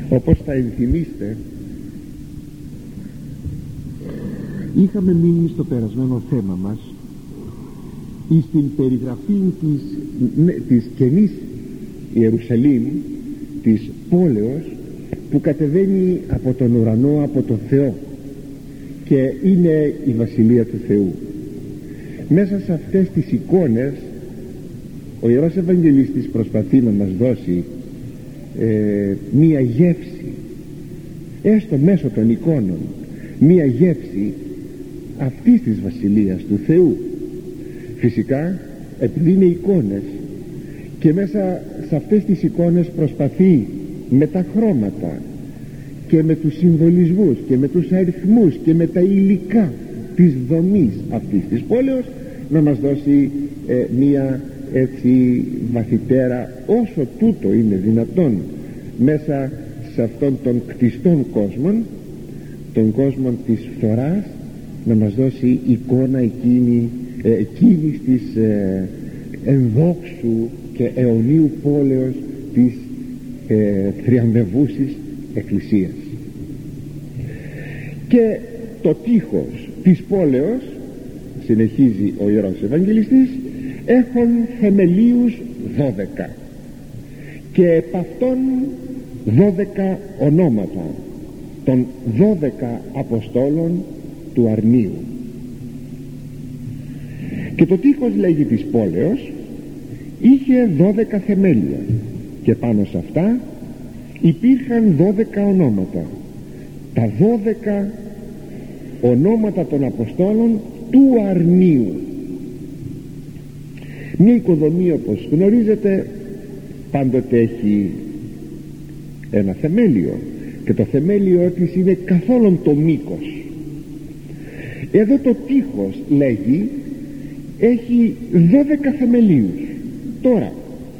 Όπως θα ενθυμίστε, είχαμε μείνει στο περασμένο θέμα μας στην περιγραφή της καινής Ιερουσαλήμ, της πόλεως που κατεβαίνει από τον ουρανό, από τον Θεό, και είναι η Βασιλεία του Θεού. Μέσα σε αυτές τις εικόνες ο Ιερός Ευαγγελιστής προσπαθεί να μας δώσει μία γεύση, έστω μέσω των εικόνων, μία γεύση αυτής της Βασιλείας του Θεού. Φυσικά επειδή είναι εικόνες, και μέσα σε αυτές τις εικόνες προσπαθεί με τα χρώματα και με τους συμβολισμούς και με τους αριθμούς και με τα υλικά της δομής αυτής της πόλεως να μας δώσει μία έτσι βαθυτέρα, όσο τούτο είναι δυνατόν, μέσα σε αυτόν τον κτιστόν κόσμο, τον κόσμο της φθοράς, να μας δώσει εικόνα εκείνης της ενδόξου και αιωνίου πόλεως της θριαμβεύουσης Εκκλησίας. Και το τείχος της πόλεως, συνεχίζει ο Ιερός Ευαγγελιστής, έχουν θεμελίους 12 και επ' αυτών 12 ονόματα των 12 Αποστόλων του Αρνίου. Και το τείχος, λέγει, της πόλεως είχε 12 θεμέλια, και πάνω σε αυτά υπήρχαν 12 ονόματα, τα 12 ονόματα των Αποστόλων του Αρνίου. Μια οικοδομή, όπως γνωρίζετε, πάντοτε έχει ένα θεμέλιο, και το θεμέλιο της είναι καθόλου το μήκος. Εδώ το τείχος, λέγει, έχει 12 θεμελίους. Τώρα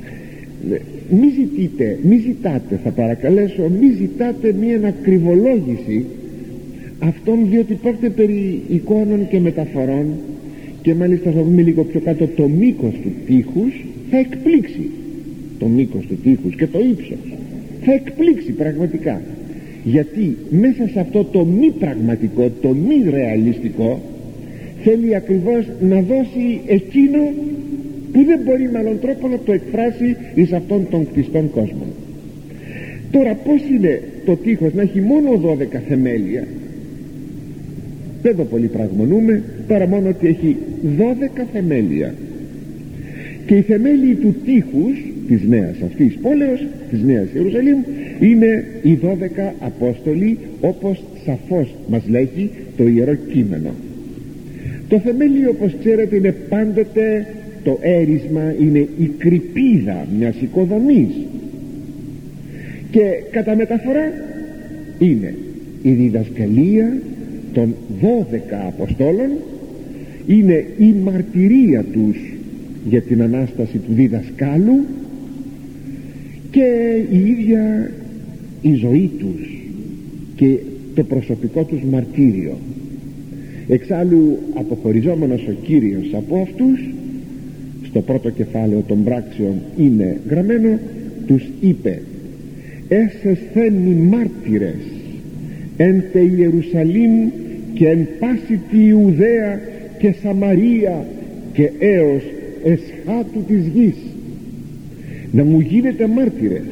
μη ζητάτε, θα παρακαλέσω, μη ζητάτε μία ακριβολόγηση αυτών, διότι πρόκειται περί εικόνων και μεταφορών, και μάλιστα θα δούμε λίγο πιο κάτω το μήκος του τείχους. Θα εκπλήξει το μήκος του τείχους και το ύψος, θα εκπλήξει πραγματικά, γιατί μέσα σε αυτό το μη πραγματικό, το μη ρεαλιστικό, θέλει ακριβώς να δώσει εκείνο που δεν μπορεί με άλλον τρόπο να το εκφράσει εις αυτόν τον κτιστόν κόσμο. Τώρα πώς είναι το τείχος να έχει μόνο 12 θεμέλια? Δεν το πολύ πραγμονούμε, παρά μόνο ότι έχει 12 θεμέλια, και οι θεμέλιοι του τείχους της νέας αυτής πόλεως, της νέας Ιερουσαλήμ, είναι οι 12 Απόστολοι, όπως σαφώς μας λέγει το Ιερό Κείμενο. Το θεμέλιο, όπως ξέρετε, είναι πάντοτε το έρισμα, είναι η κρυπίδα μιας οικοδομής, και κατά μεταφορά είναι η διδασκαλία των 12 Αποστόλων, είναι η μαρτυρία τους για την Ανάσταση του διδασκάλου, και η ίδια η ζωή τους και το προσωπικό τους μαρτύριο. Εξάλλου, αποχωριζόμενος ο Κύριος από αυτούς, στο πρώτο κεφάλαιο των πράξεων είναι γραμμένο, τους είπε: «Έσεσθεν οι μάρτυρες εν τε Ιερουσαλήμ και εν πάση τη Ιουδαία και Σαμαρία και έως εσχάτου της γης». Να μου γίνετε μάρτυρες,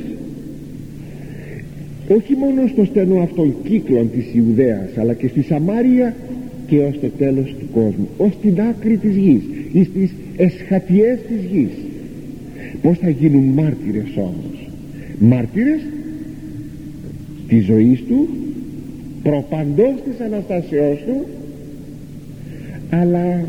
όχι μόνο στο στενό αυτόν κύκλων της Ιουδαίας, αλλά και στη Σαμάρια και ως το τέλος του κόσμου, ως την άκρη της γης, ή στις εσχατιές της γης. Πώς θα γίνουν μάρτυρες όμως? Μάρτυρες της ζωής του, προπαντός της Αναστάσεώς του, αλλά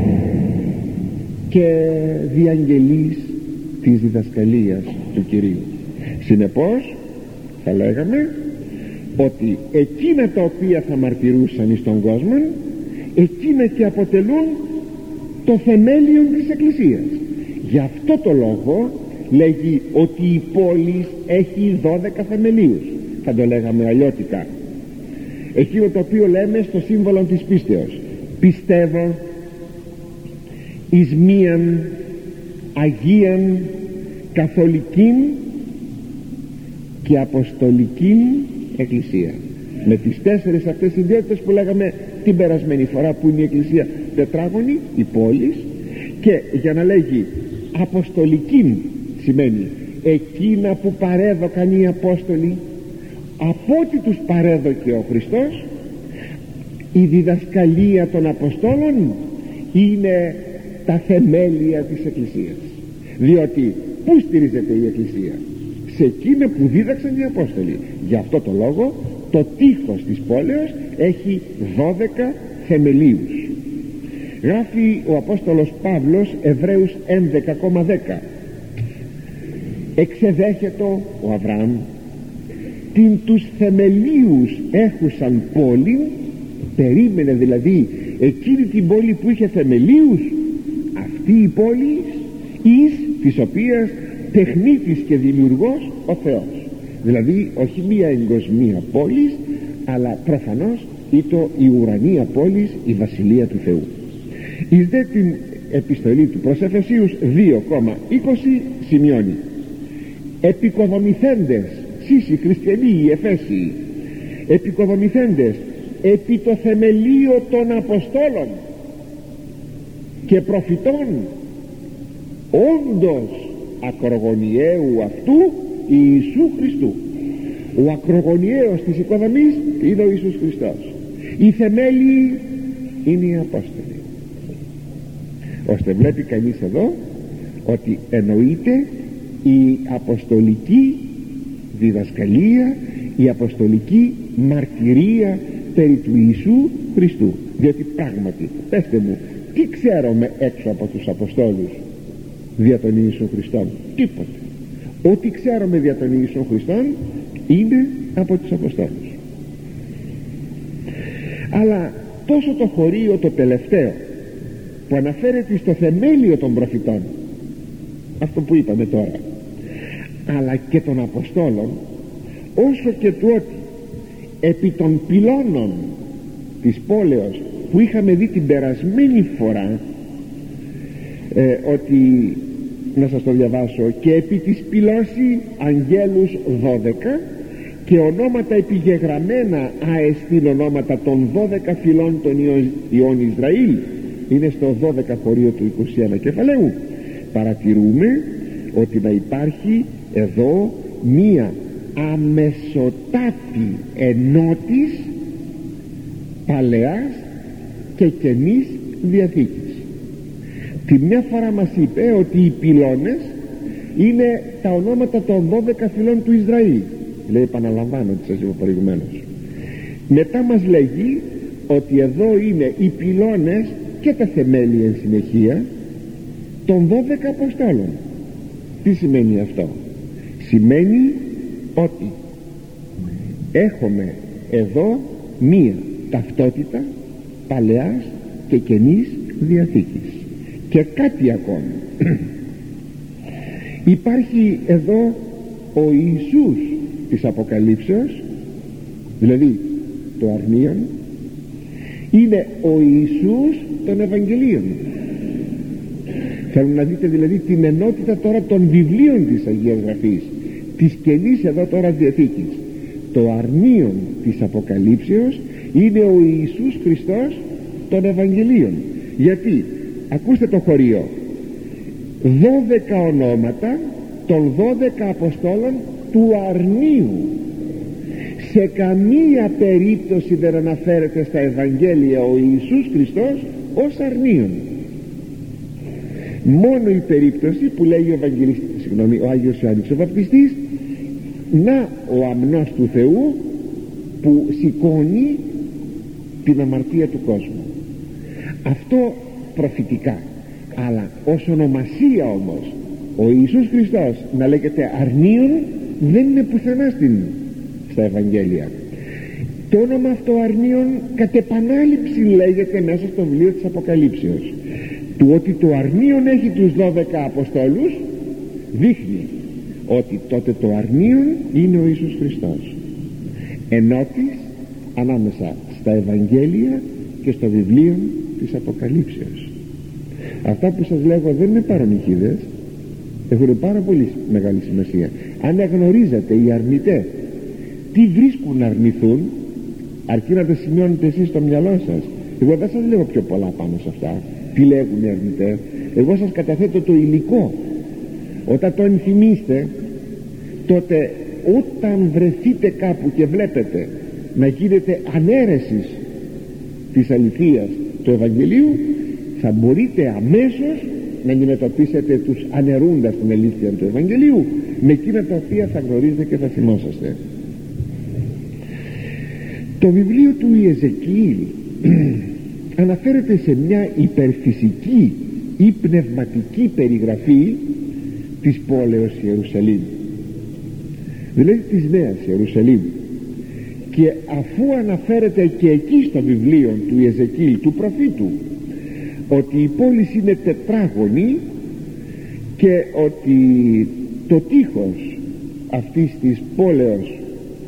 και διαγγελείς της διδασκαλίας του Κυρίου. Συνεπώς θα λέγαμε ότι εκείνα τα οποία θα μαρτυρούσαν εις τον κόσμο, εκείνα και αποτελούν το θεμέλιο της Εκκλησίας. Γι' αυτό το λόγο λέγει ότι η πόλη έχει 12 θεμελίους. Θα το λέγαμε αλλιώτικα, εκείνο το οποίο λέμε στο σύμβολο της πίστεως: πιστεύω εις μίαν Αγίαν Καθολικήν και αποστολική εκκλησία, με τις 4 αυτές ιδιότητες που λέγαμε την περασμένη φορά, που είναι η εκκλησία τετράγωνη, η πόλη. Και για να λέγει αποστολική σημαίνει εκείνα που παρέδωκαν οι Απόστολοι, από ό,τι τους παρέδωκε ο Χριστός. Η διδασκαλία των Αποστόλων είναι τα θεμέλια της Εκκλησίας, διότι πού στηρίζεται η Εκκλησία? Σε εκείνα που δίδαξαν οι Απόστολοι. Γι' αυτό το λόγο το τείχος της πόλεως έχει 12 θεμελίους. Γράφει ο Απόστολος Παύλος, Εβραίους 11,10: εξεδέχετο ο Αβραάμ την τους θεμελίους έχουσαν πόλη. Περίμενε δηλαδή εκείνη την πόλη που είχε θεμελίους, αυτή η πόλη εις της οποίας τεχνίτης και δημιουργός ο Θεός. Δηλαδή όχι μία εγκοσμία πόλης, αλλά προφανώς η ουρανία πόλης, η βασιλεία του Θεού. Εις δε την επιστολή του προς Εφεσίους 2,20 σημειώνει: επικοδομηθέντες, οι χριστιανοί οι Εφέσιοι, επικοδομηθέντες επί το θεμελίο των Αποστόλων και προφητών, όντως ακρογωνιαίου αυτού Ιησού Χριστού. Ο ακρογωνιαίος της οικοδομής είναι ο Ιησούς Χριστός. Οι θεμέλιοι είναι οι Απόστολοι. Ώστε βλέπει κανείς εδώ ότι εννοείται η αποστολική διδασκαλία, η αποστολική μαρτυρία περί του Ιησού Χριστού. Διότι πράγματι, πέστε μου, τι ξέρουμε έξω από τους Αποστόλους δια τον Ιησού Χριστόν? Τίποτε. Ό,τι ξέρουμε δια τον Ιησού Χριστόν είναι από τους Αποστόλους. Αλλά τόσο το χωρίο το τελευταίο που αναφέρεται στο θεμέλιο των προφητών, αυτό που είπαμε τώρα, αλλά και των Αποστόλων, όσο και του ότι επί των πυλώνων της πόλεως που είχαμε δει την περασμένη φορά, ότι να σας το διαβάσω: και επί της πυλώση αγγέλους 12 και ονόματα επιγεγραμμένα αεστήν ονόματα των 12 φυλών των ιών Ισραήλ. Είναι στο 12 χωρίο του 21 κεφαλαίου. Παρατηρούμε ότι να υπάρχει εδώ μία αμεσοτάτη ενότης παλαιάς και καινής διαθήκης. Τη μια φορά μας είπε ότι οι πυλώνες είναι τα ονόματα των 12 φυλών του Ισραήλ. Λέει, επαναλαμβάνω τι σας είπα προηγουμένως. Μετά μας λέγει ότι εδώ είναι οι πυλώνες και τα θεμέλια εν συνεχεία των 12 Αποστόλων. Τι σημαίνει αυτό? Σημαίνει ότι έχουμε εδώ μία ταυτότητα παλαιάς και καινής διαθήκης. Και κάτι ακόμη. Υπάρχει εδώ ο Ιησούς της Αποκαλύψεως, δηλαδή το αρνίον, είναι ο Ιησούς των Ευαγγελίων. Θέλουν να δείτε δηλαδή την ενότητα τώρα των βιβλίων της Αγίας Γραφής, της καινής εδώ τώρα διαθήκης. Το αρνίον της Αποκαλύψεως είναι ο Ιησούς Χριστός των Ευαγγελίων. Γιατί, ακούστε το χωρίο: 12 ονόματα των 12 Αποστόλων του αρνίου. Σε καμία περίπτωση δεν αναφέρεται στα Ευαγγέλια ο Ιησούς Χριστός ως αρνίον. Μόνο η περίπτωση που λέει ο Άγιος Ιωάννης ο Βαπτιστής: να ο αμνός του Θεού που σηκώνει την αμαρτία του κόσμου. Αυτό προφητικά. Αλλά ως ονομασία όμως ο Ιησούς Χριστός να λέγεται αρνίον δεν είναι πουθενά στα Ευαγγέλια. Το όνομα αυτό αρνίον κατ' επανάληψη λέγεται μέσα στο βιβλίο της Αποκαλύψεως. Του ότι το αρνίον έχει τους 12 Αποστόλους δείχνει ότι τότε το αρνίον είναι ο Ιησούς Χριστός, ενώτης ανάμεσα στα Ευαγγέλια και στο βιβλίο της Αποκαλύψεως. Αυτά που σας λέγω δεν είναι παραμυθίδες, έχουν πάρα πολύ μεγάλη σημασία. αναγνωρίζετε οι αρνητές τι βρίσκουν να αρνηθούν, αρκεί να τα σημειώνετε εσείς στο μυαλό σας. Εγώ δεν σας λέω πιο πολλά πάνω σε αυτά, τι λέγουν οι αρνητές. Εγώ σας καταθέτω το υλικό. Όταν το ενθυμίστε, τότε όταν βρεθείτε κάπου και βλέπετε να γίνεται ανέρεσης της αληθείας του Ευαγγελίου, θα μπορείτε αμέσως να αντιμετωπίσετε τους αναιρούντας την αλήθεια του Ευαγγελίου με εκείνα τα οποία θα γνωρίζετε και θα θυμόσαστε. Το βιβλίο του Ιεζεκιήλ αναφέρεται σε μια υπερφυσική ή πνευματική περιγραφή της πόλεως Ιερουσαλήμ, δηλαδή της Νέας Ιερουσαλήμ, και αφού αναφέρεται και εκεί στο βιβλίο του Ιεζεκιήλ, του προφήτου, ότι η πόλη είναι τετράγωνη και ότι το τείχος αυτής της πόλεως,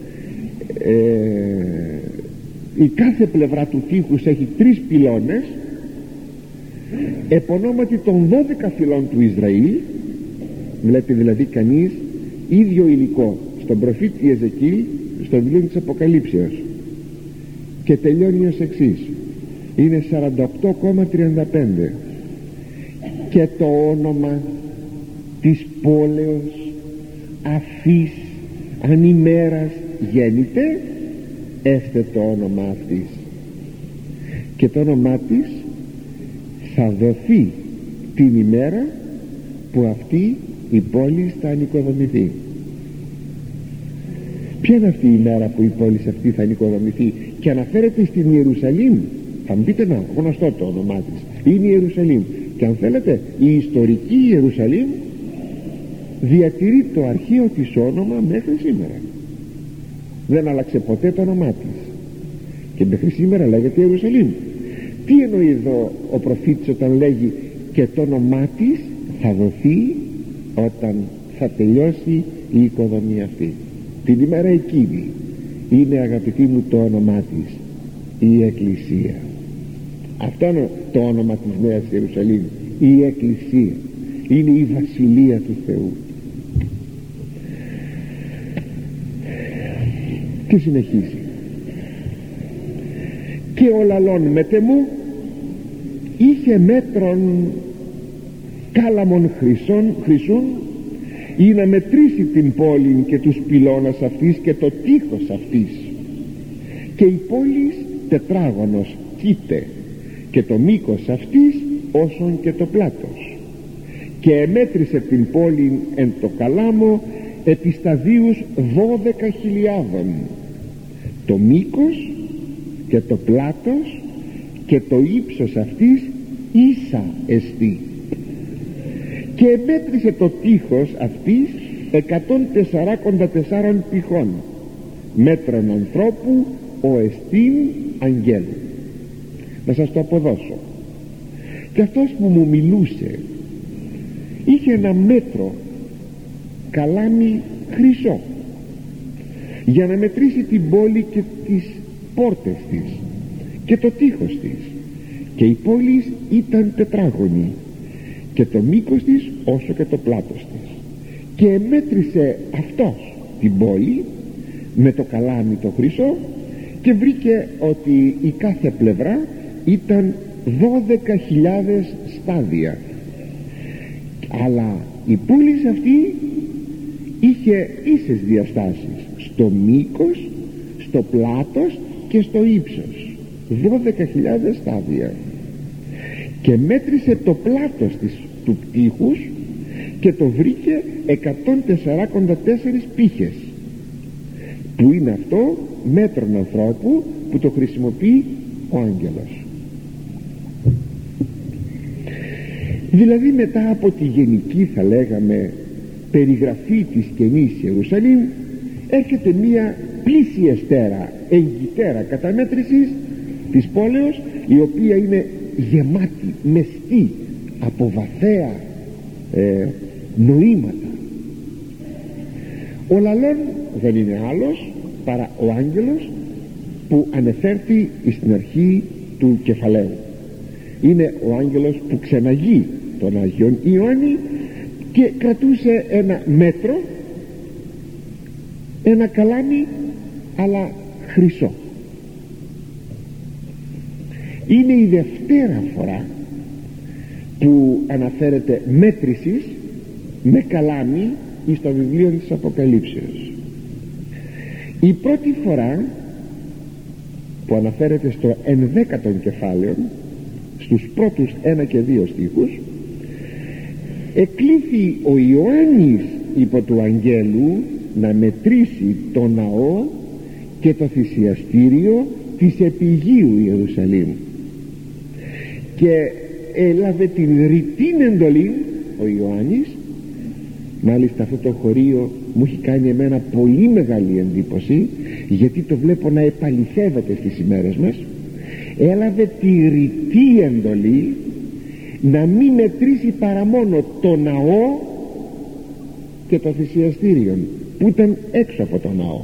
η κάθε πλευρά του τείχους έχει 3 πυλώνες, επωνόματι των 12 φυλών του Ισραήλ. Βλέπει δηλαδή κανείς ίδιο υλικό στον προφήτη Ιεζεκιήλ, στο βιβλίο της Αποκαλύψεως, και τελειώνει ως εξής. Είναι 48,35 και το όνομα της πόλεως αφής αν ημέρας γέννηται, έστε το όνομα αυτής, και το όνομά της θα δοθεί την ημέρα που αυτή η πόλη θα ανοικοδομηθεί. Ποια είναι αυτή η ημέρα που η πόλη αυτή θα ανοικοδομηθεί? Και αναφέρεται στην Ιερουσαλήμ. Θα μου πείτε, να, γνωστό το όνομά της, είναι η Ιερουσαλήμ, και αν θέλετε η ιστορική Ιερουσαλήμ διατηρεί το αρχαίο της όνομα μέχρι σήμερα. Δεν άλλαξε ποτέ το όνομά της και μέχρι σήμερα λέγεται Ιερουσαλήμ. Τι εννοεί εδώ ο προφήτης όταν λέγει και το όνομά της θα δοθεί όταν θα τελειώσει η οικοδομία αυτή? Την ημέρα εκείνη είναι, αγαπητοί μου, το όνομά της η Εκκλησία. Αυτό είναι το όνομα της Νέας Ιερουσαλήμ, η Εκκλησία. Είναι η Βασιλεία του Θεού. Και συνεχίζει, και ο λαλών μετεμού είχε μέτρον κάλαμον χρυσούν ή να μετρήσει την πόλη και τους πυλώνας αυτής και το τείχος αυτής, και η πόλη τετράγωνος κοίται και το μήκος αυτής όσον και το πλάτος, και εμέτρησε την πόλη εν το καλάμο επί σταδίους 12.000, το μήκος και το πλάτος και το ύψος αυτής ίσα εστί, και εμέτρησε το τείχος αυτής 144 πηχών, μέτρων ανθρώπου ο εστίν αγγέλου. Να σας το αποδώσω. Και αυτός που μου μιλούσε είχε ένα μέτρο καλάμι χρυσό για να μετρήσει την πόλη και τις πόρτες της και το τείχος της, και η πόλη ήταν τετράγωνη και το μήκος της όσο και το πλάτος της, και μέτρησε αυτός την πόλη με το καλάμι το χρυσό και βρήκε ότι η κάθε πλευρά ήταν 12.000 στάδια, αλλά η πόλη αυτή είχε ίσες διαστάσεις στο μήκος, στο πλάτος και στο ύψος, 12.000 στάδια, και μέτρησε το πλάτος του τείχους και το βρήκε 144 πύχες, που είναι αυτό μέτρον ανθρώπου που το χρησιμοποιεί ο άγγελος. Δηλαδή μετά από τη γενική, θα λέγαμε, περιγραφή της καινής Ιερουσαλήμ έρχεται μία πλησιεστέρα, εγκυτέρα καταμέτρησης της πόλεως, η οποία είναι γεμάτη, μεστή από βαθαία νοήματα. Ο λαλών δεν είναι άλλος παρά ο άγγελος που ανεφέρθη στην αρχή του κεφαλαίου. Είναι ο άγγελος που ξεναγεί τον Άγιον Ιωάννη και κρατούσε ένα μέτρο ένα καλάμι αλλά χρυσό. Είναι η δευτέρα φορά που αναφέρεται μέτρησης με καλάμι στο βιβλίο της Αποκαλύψεως. Η πρώτη φορά που αναφέρεται στο 11ο κεφάλαιο, στους πρώτους 1 και 2 στίχους, εκλήθη ο Ιωάννης υπό του αγγέλου να μετρήσει το ναό και το θυσιαστήριο της επιγείου Ιερουσαλήμ, και έλαβε την ρητήν εντολή ο Ιωάννης. Μάλιστα αυτό το χωρίο μου έχει κάνει εμένα πολύ μεγάλη εντύπωση, γιατί το βλέπω να επαληθεύεται στις ημέρες μας. Έλαβε τη ρητή εντολή να μην μετρήσει παρά μόνο το ναό και το θυσιαστήριο που ήταν έξω από το ναό.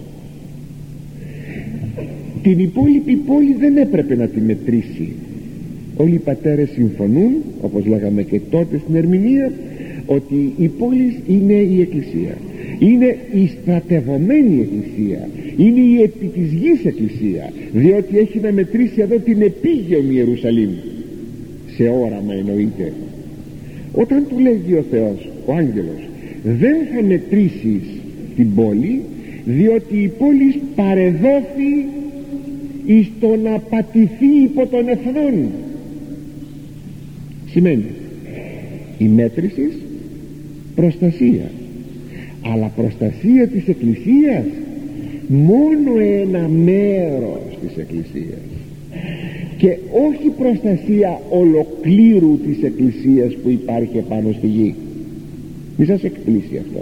Την υπόλοιπη πόλη δεν έπρεπε να τη μετρήσει. Όλοι οι πατέρες συμφωνούν, όπως λέγαμε και τότε στην ερμηνεία, ότι η πόλη είναι η εκκλησία, είναι η στρατευωμένη εκκλησία, είναι η επί της γης εκκλησία, διότι έχει να μετρήσει εδώ την επίγειο Ιερουσαλήμ, σε όραμα εννοείται. Όταν του λέγει ο Θεός, ο άγγελος, δεν θα μετρήσεις την πόλη, διότι η πόλη παρεδόθη εις το να πατηθεί υπό των εθνών. Σημαίνει η μέτρηση προστασία, αλλά προστασία της εκκλησίας μόνο ένα μέρος της εκκλησίας, και όχι προστασία ολοκλήρου της εκκλησίας που υπάρχει επάνω στη γη. μη σας εκπλήσει αυτό,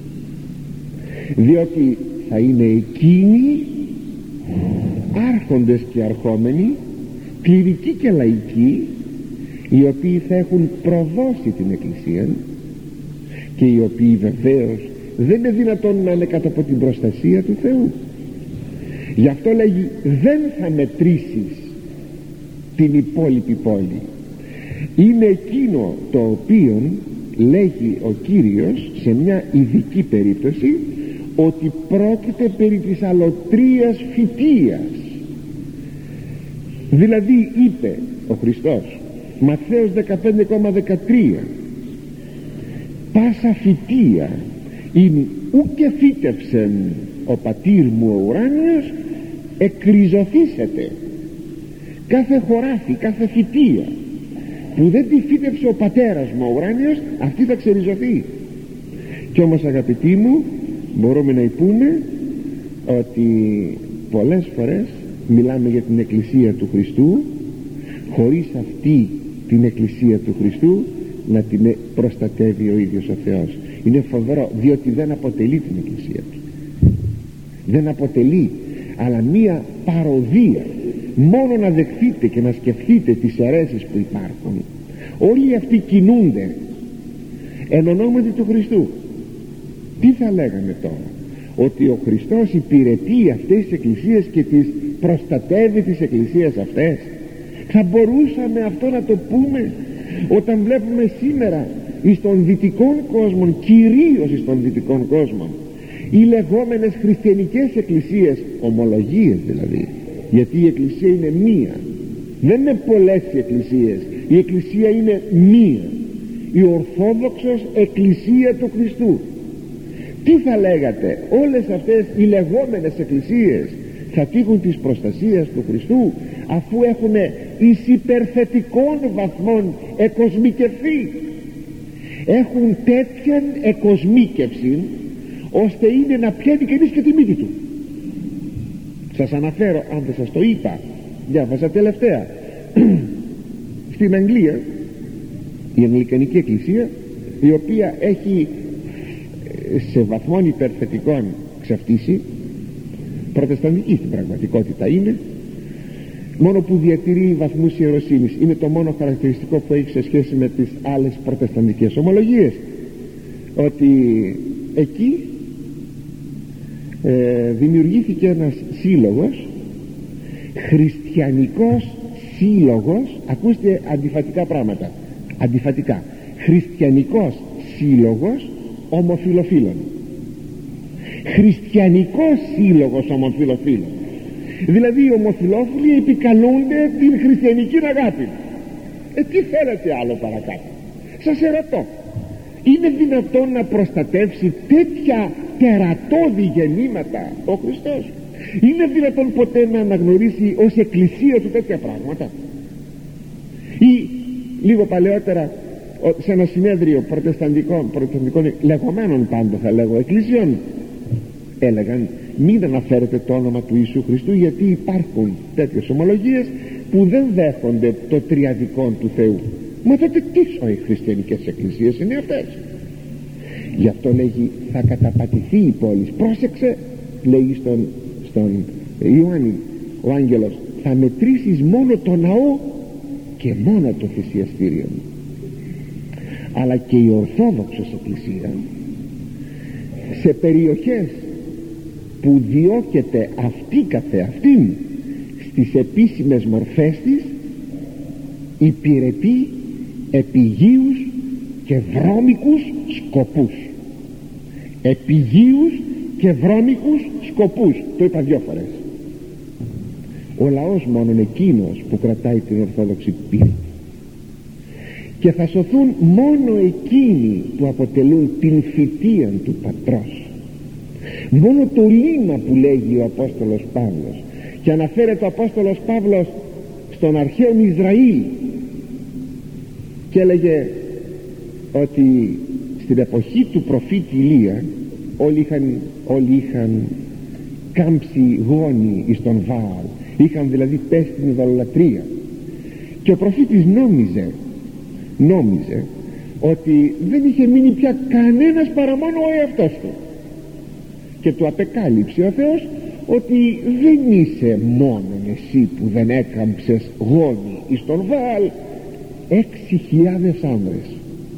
διότι θα είναι εκείνοι άρχοντες και αρχόμενοι, κληρικοί και λαϊκοί, οι οποίοι θα έχουν προδώσει την εκκλησία και οι οποίοι βεβαίως δεν είναι δυνατόν να είναι κάτω από την προστασία του Θεού. Γι' αυτό λέγει δεν θα μετρήσεις την υπόλοιπη πόλη. Είναι εκείνο το οποίο λέγει ο Κύριος σε μια ειδική περίπτωση, ότι πρόκειται περί της αλωτρίας φυτείας. Δηλαδή είπε ο Χριστός, Ματθαίος 15,13, πάσα φυτεία ειν ούκε φύτευσεν ο πατήρ μου ο ουράνιος, εκριζωθήσετε. Κάθε χωράφι, κάθε φυτεία που δεν τη φύτευσε ο πατέρας μου ο ουράνιος, αυτή θα ξεριζωθεί. Κι όμως αγαπητοί μου, μπορούμε να πούμε ότι πολλές φορές μιλάμε για την εκκλησία του Χριστού, χωρίς αυτή την εκκλησία του Χριστού να την προστατεύει ο ίδιος ο Θεός. Είναι φοβερό, διότι δεν αποτελεί την εκκλησία του, δεν αποτελεί, αλλά μία παροδία. Μόνο να δεχθείτε και να σκεφτείτε τις αιρέσεις που υπάρχουν, όλοι αυτοί κινούνται εν ονόματι του Χριστού. Τι θα λέγαμε τώρα? Ότι ο Χριστός υπηρετεί αυτές τις εκκλησίες και τις προστατεύει τις εκκλησίες αυτές? Θα μπορούσαμε αυτό να το πούμε όταν βλέπουμε σήμερα εις των δυτικών κόσμων, κυρίως εις των δυτικών κόσμων, οι λεγόμενες χριστιανικές εκκλησίες, ομολογίες δηλαδή, γιατί η εκκλησία είναι μία, δεν είναι πολλές οι εκκλησίες, η εκκλησία είναι μία, η ορθόδοξος εκκλησία του Χριστού. Τι θα λέγατε? Όλες αυτές οι λεγόμενες εκκλησίες θα τύχουν της προστασίας του Χριστού, αφού έχουν εις υπερθετικών βαθμών εκοσμικευθεί, έχουν τέτοιαν εκοσμίκευση ώστε είναι να πιάνει κανείς και τη μύτη του. Σας αναφέρω, αν δεν σας το είπα, διάβασα τελευταία στην Αγγλία, η Αγγλικανική Εκκλησία, η οποία έχει σε βαθμών υπερθετικών ξεφτύσει, προτεσταντική στην πραγματικότητα είναι, μόνο που διατηρεί βαθμούς ιεροσύνης. Είναι το μόνο χαρακτηριστικό που έχει σε σχέση με τις άλλες προτεσταντικές ομολογίες, ότι εκεί δημιουργήθηκε ένας σύλλογος, χριστιανικός σύλλογος. Ακούστε αντιφατικά πράγματα, αντιφατικά. Χριστιανικός σύλλογος ομοφυλοφίλων, χριστιανικός σύλλογος ομοφυλοφίλων. Δηλαδή οι ομοφυλόφιλοι επικαλούνται την χριστιανική αγάπη. Τι θέλετε άλλο παρακάτω? Σας ερωτώ, είναι δυνατόν να προστατεύσει τέτοια τερατώδη γεννήματα ο Χριστός? Είναι δυνατόν ποτέ να αναγνωρίσει ως εκκλησία του τέτοια πράγματα? Ή λίγο παλαιότερα σε ένα συνέδριο προτεσταντικών λεγόμενων, πάντα θα λέγω, εκκλησιών, έλεγαν μην αναφέρετε το όνομα του Ιησού Χριστού, γιατί υπάρχουν τέτοιες ομολογίες που δεν δέχονται το τριαδικό του Θεού. Μα τότε τι οι χριστιανικές εκκλησίες είναι αυτές? Γι' αυτό λέγει θα καταπατηθεί η πόλη. Πρόσεξε, λέει στον Ιωάννη ο άγγελος, θα μετρήσεις μόνο το ναό και μόνο το θυσιαστήριο. Αλλά και η Ορθόδοξος Εκκλησία σε περιοχές που διώκεται αυτή καθεαυτήν στις επίσημες μορφές της υπηρετεί επιγείους και βρώμικους σκοπούς. Επιγείους και βρώμικους σκοπούς, το είπα 2 φορές. Ο λαός μόνον εκείνος που κρατάει την Ορθόδοξη πίστη, και θα σωθούν μόνο εκείνοι που αποτελούν την θητεία του Πατρός. Μόνο το λίμα που λέγει ο Απόστολος Παύλος, και αναφέρεται ο Απόστολος Παύλος στον αρχαίο Ισραήλ και έλεγε ότι στην εποχή του προφήτη Ηλία όλοι είχαν κάμψει γόνοι εις τον Βάαλ, είχαν δηλαδή πέσει στην ειδωλολατρία, και ο προφήτης νόμιζε ότι δεν είχε μείνει πια κανένας παρά μόνο ο εαυτός του, και του απεκάλυψε ο Θεός ότι δεν είσαι μόνον εσύ που δεν έκαμψες γόνοι εις τον Βάαλ, 6.000 άνδρες.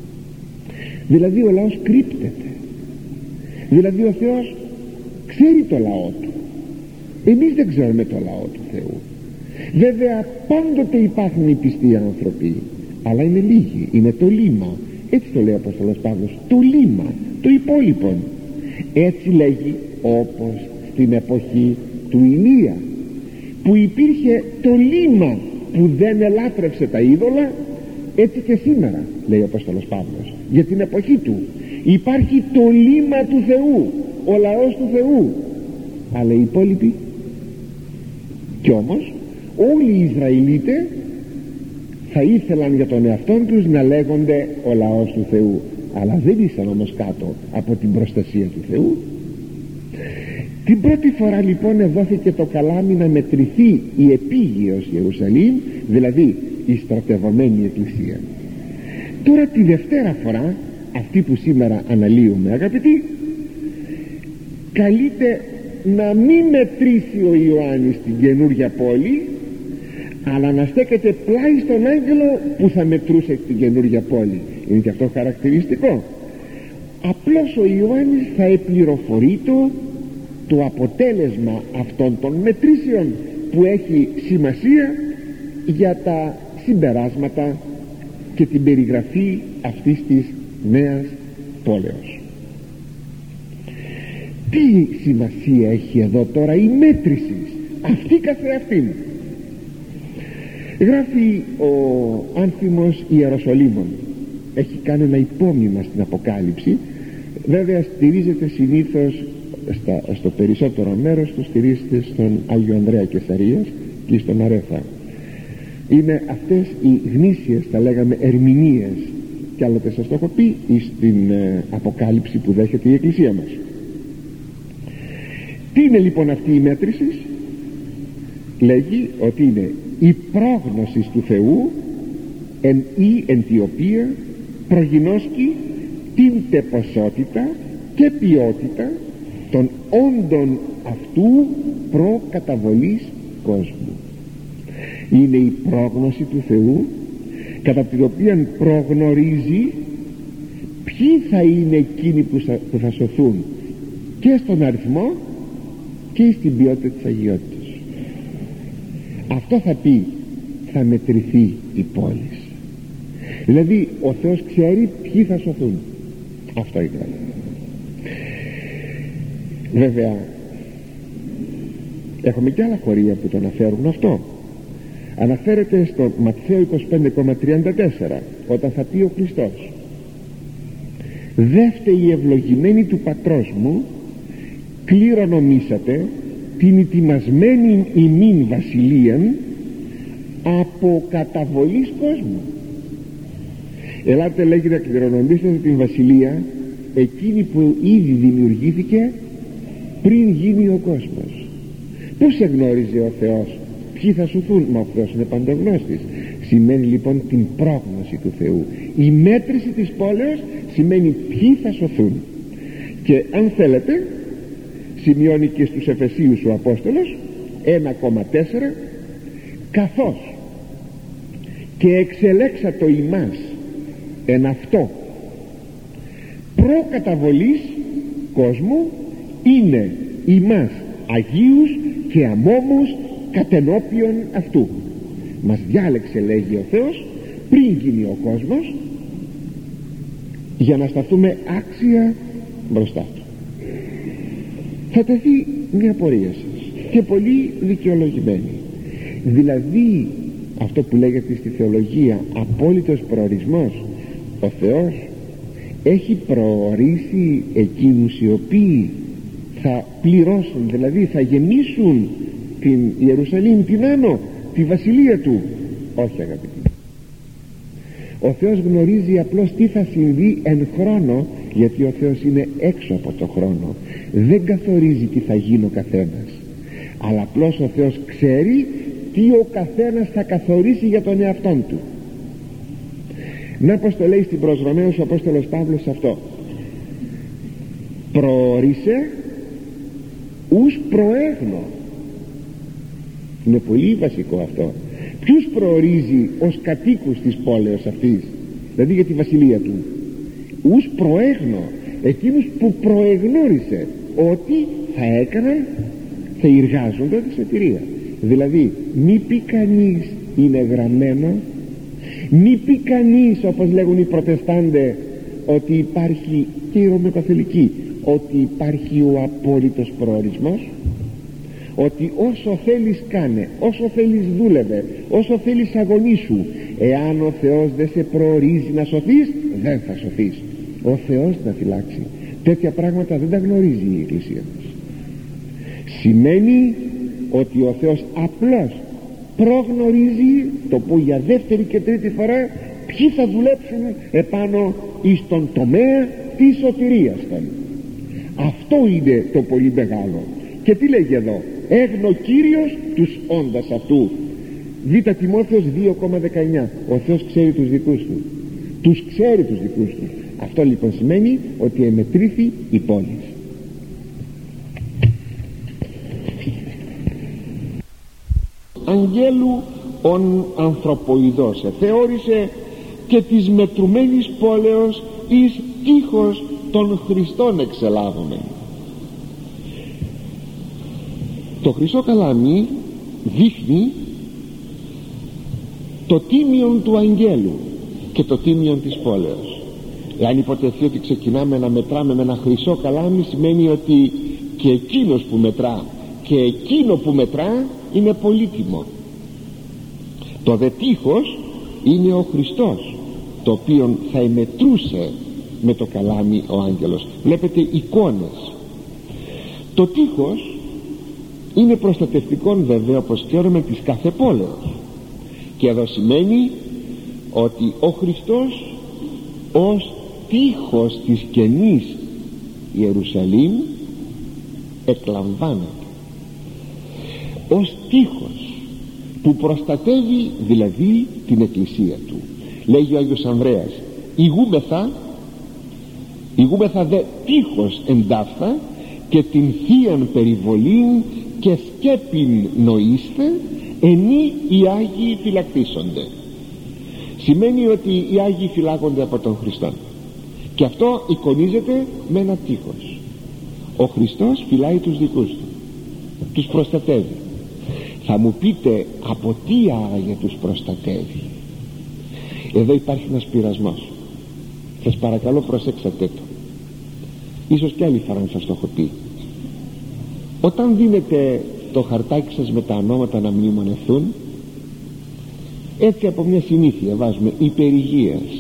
Δηλαδή ο λαός κρύπτεται, δηλαδή ο Θεός ξέρει το λαό του, εμείς δεν ξέρουμε το λαό του Θεού. Βέβαια πάντοτε υπάρχουν οι πιστοί άνθρωποι, αλλά είναι λίγοι, είναι το λίμα. Έτσι το λέει ο Απόστολος Παύλος, το λίμα, το υπόλοιπο. Έτσι λέγει, όπως στην εποχή του Ηλία που υπήρχε το λίμα που δεν ελάτρευσε τα είδωλα, έτσι και σήμερα λέει ο Απόστολος Παύλος για την εποχή του υπάρχει το λίμα του Θεού, ο λαός του Θεού, αλλά οι υπόλοιποι. Κι όμως όλοι οι Ισραηλίτες θα ήθελαν για τον εαυτόν τους να λέγονται ο λαός του Θεού, αλλά δεν ήσαν όμως κάτω από την προστασία του Θεού. Την πρώτη φορά λοιπόν εδόθηκε το καλάμι να μετρηθεί η επίγειος Ιερουσαλήμ, δηλαδή η στρατευωμένη εκκλησία. Τώρα τη δευτέρα φορά, αυτή που σήμερα αναλύουμε αγαπητοί, καλείται να μην μετρήσει ο Ιωάννης την καινούργια πόλη, αλλά να στέκεται πλάι στον άγγελο που θα μετρούσε την καινούργια πόλη. Είναι και αυτό χαρακτηριστικό. Απλώς ο Ιωάννης θα επληροφορεί το αποτέλεσμα αυτών των μετρήσεων που έχει σημασία για τα συμπεράσματα και την περιγραφή αυτής της νέας πόλεως. Τι σημασία έχει εδώ τώρα η μέτρηση αυτή καθεαυτήν? Γράφει ο Άνθιμος Ιεροσολύμων, έχει κάνει ένα υπόμνημα στην Αποκάλυψη, βέβαια στηρίζεται συνήθως στο περισσότερο μέρος του στηρίζεται στον Άγιο Ανδρέα Κεσαρίας και στον Αρέθα. Είναι αυτές οι γνήσιες, θα λέγαμε, ερμηνείες, κι άλλοτε σας το έχω πει, στην Αποκάλυψη που δέχεται η Εκκλησία μας. Τι είναι λοιπόν αυτή η μέτρηση? Λέγει ότι είναι η πρόγνωση του Θεού εν τη οποία προγινώσκει την ποσότητα και ποιότητα των όντων αυτού προκαταβολής κόσμου. Είναι η πρόγνωση του Θεού κατά την οποία προγνωρίζει ποιοι θα είναι εκείνοι που θα σωθούν και στον αριθμό και στην ποιότητα της αγιότητας. Αυτό θα πει θα μετρηθεί η πόλη. Δηλαδή ο Θεός ξέρει ποιοι θα σωθούν. Αυτό είναι. Βέβαια έχουμε και άλλα χωρία που το αναφέρουν αυτό. Αναφέρεται στο Ματθαίο 25,34, όταν θα πει ο Χριστός: «Δεύτε οι ευλογημένοι του πατρός μου, κληρονομήσατε την ετοιμασμένη ημίν βασιλείαν από καταβολής κόσμου». Ελάτε, λέγει, να κληρονομήσετε την βασιλεία εκείνη που ήδη δημιουργήθηκε πριν γίνει ο κόσμος. Πώς εγνώριζε ο Θεός ποιοι θα σωθούν? Μα ο Θεός είναι παντογνώστης. Σημαίνει λοιπόν την πρόγνωση του Θεού. Η μέτρηση της πόλεως σημαίνει ποιοι θα σωθούν. Και αν θέλετε, σημειώνει και στους Εφεσίους ο Απόστολος 1,4, καθώς και εξελέξατο ημάς εν αυτό προκαταβολής κόσμου είναι ημάς αγίους και αμόμους κατενώπιον αυτού. Μας διάλεξε, λέγει ο Θεός, πριν γίνει ο κόσμος, για να σταθούμε άξια μπροστά του. Θα τεθεί μια πορεία σας, και πολύ δικαιολογημένη. Δηλαδή αυτό που λέγεται στη θεολογία απόλυτος προορισμός. Ο Θεός έχει προορίσει εκείνους οι οποίοι θα πληρώσουν, δηλαδή θα γεμίσουν την Ιερουσαλήμ, την Άνω, τη βασιλεία του. Όχι, αγαπητοί. Ο Θεός γνωρίζει απλώς τι θα συμβεί εν χρόνο, γιατί ο Θεός είναι έξω από το χρόνο. Δεν καθορίζει τι θα γίνει ο καθένας, αλλά απλώς ο Θεός ξέρει τι ο καθένας θα καθορίσει για τον εαυτόν του. Να πως το λέει στην προς Ρωμαίους ο Απόστολος Παύλος αυτό: προόρισε ους προέγνω. Είναι πολύ βασικό αυτό. Ποιους προορίζει ως κατοίκους της πόλεως αυτής, δηλαδή για τη βασιλεία του? Ους προέγνω, εκείνους που προεγνώρισε ότι θα έκαναν, θα εργάζονται τη σωτηρία. Δηλαδή μη πει κανείς είναι γραμμένο, μη πει κανείς, όπως λέγουν οι Προτεστάντε, ότι υπάρχει, και οι Ρωμαιοκαθολικοί, ότι υπάρχει ο απόλυτος προορισμός, ότι όσο θέλεις κάνε, όσο θέλεις δούλευε, όσο θέλεις αγωνίσου, εάν ο Θεός δεν σε προορίζει να σωθείς, δεν θα σωθείς. Ο Θεός να φυλάξει. Τέτοια πράγματα δεν τα γνωρίζει η Εκκλησία μας. Σημαίνει ότι ο Θεός απλώς προγνωρίζει, το που για δεύτερη και τρίτη φορά, ποιοι θα δουλέψουν επάνω εις τον τομέα της σωτηρίας των. Αυτό είναι το πολύ μεγάλο. Και τι λέγει εδώ? Έγνω Κύριος τους όντας αυτού. Β' Τιμόθεος 2,19. Ο Θεός ξέρει τους δικούς του. Τους ξέρει τους δικούς του. Αυτό λοιπόν σημαίνει ότι εμετρήθη η πόλη. Αγγέλου ον ανθρωποειδός θεώρησε και της μετρουμένης πόλεως εις ήχος των Χριστών εξελάβομεν. Το χρυσό καλάμι δείχνει το τίμιον του αγγέλου και το τίμιον της πόλεως. Εάν υποτεθεί ότι ξεκινάμε να μετράμε με ένα χρυσό καλάμι, σημαίνει ότι και εκείνος που μετρά και εκείνο που μετρά είναι πολύτιμο. Το δε τείχος είναι ο Χριστός, το οποίο θα εμετρούσε με το καλάμι ο άγγελος. Βλέπετε εικόνες. Το τείχος είναι προστατευτικόν βέβαια, όπως ξέρουμε, της κάθε πόλεως, και εδώ σημαίνει ότι ο Χριστός ως τείχος της καινής Ιερουσαλήμ εκλαμβάνεται, ως τείχος που προστατεύει δηλαδή την εκκλησία του. Λέγει ο Άγιος Ανδρέας: ηγούμεθα δε τείχος εντάφθα και την θείαν περιβολήν και σκέπην νοήστε, ενή οι Άγιοι φυλακτήσονται. Σημαίνει ότι οι Άγιοι φυλάγονται από τον Χριστό, και αυτό εικονίζεται με ένα τείχος. Ο Χριστός φυλάει τους δικούς του, τους προστατεύει. Θα μου πείτε, από τι άραγε τους προστατεύει? Εδώ υπάρχει ένας πειρασμός. Σας παρακαλώ προσέξατε το. Ίσως και άλλη φορά σας το έχω πει. Όταν δίνετε το χαρτάκι σας με τα ονόματα να μνημονευθούν, έτσι από μια συνήθεια βάζουμε υπερηγείας,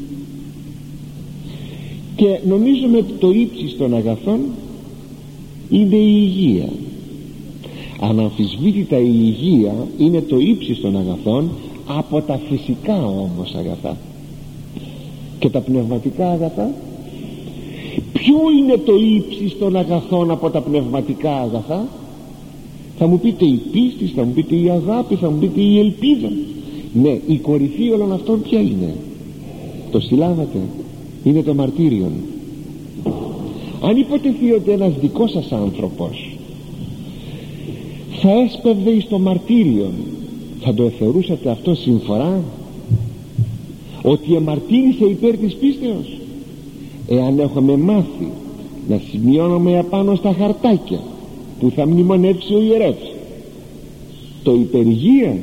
και νομίζουμε ότι το ύψις των αγαθών είναι η υγεία. Αναμφισβήτητα η υγεία είναι το ύψις των αγαθών, από τα φυσικά όμως αγαθά. Και τα πνευματικά αγαθά, ποιο είναι το ύψις των αγαθών από τα πνευματικά αγαθά? Θα μου πείτε η πίστη, θα μου πείτε η αγάπη, θα μου πείτε η ελπίδα. Ναι, η κορυφή όλων αυτών ποια είναι? Το συλλάβατε? Είναι το μαρτύριον. Αν υποτεθεί ότι ένας δικός σας άνθρωπος θα έσπευδε εις το μαρτύριον, θα το θεωρούσατε αυτό συμφορά, ότι εμαρτύρησε υπέρ της πίστεως? Εάν έχουμε μάθει να σημειώνουμε απάνω στα χαρτάκια που θα μνημονεύσει ο ιερεύς το υπερηγείας,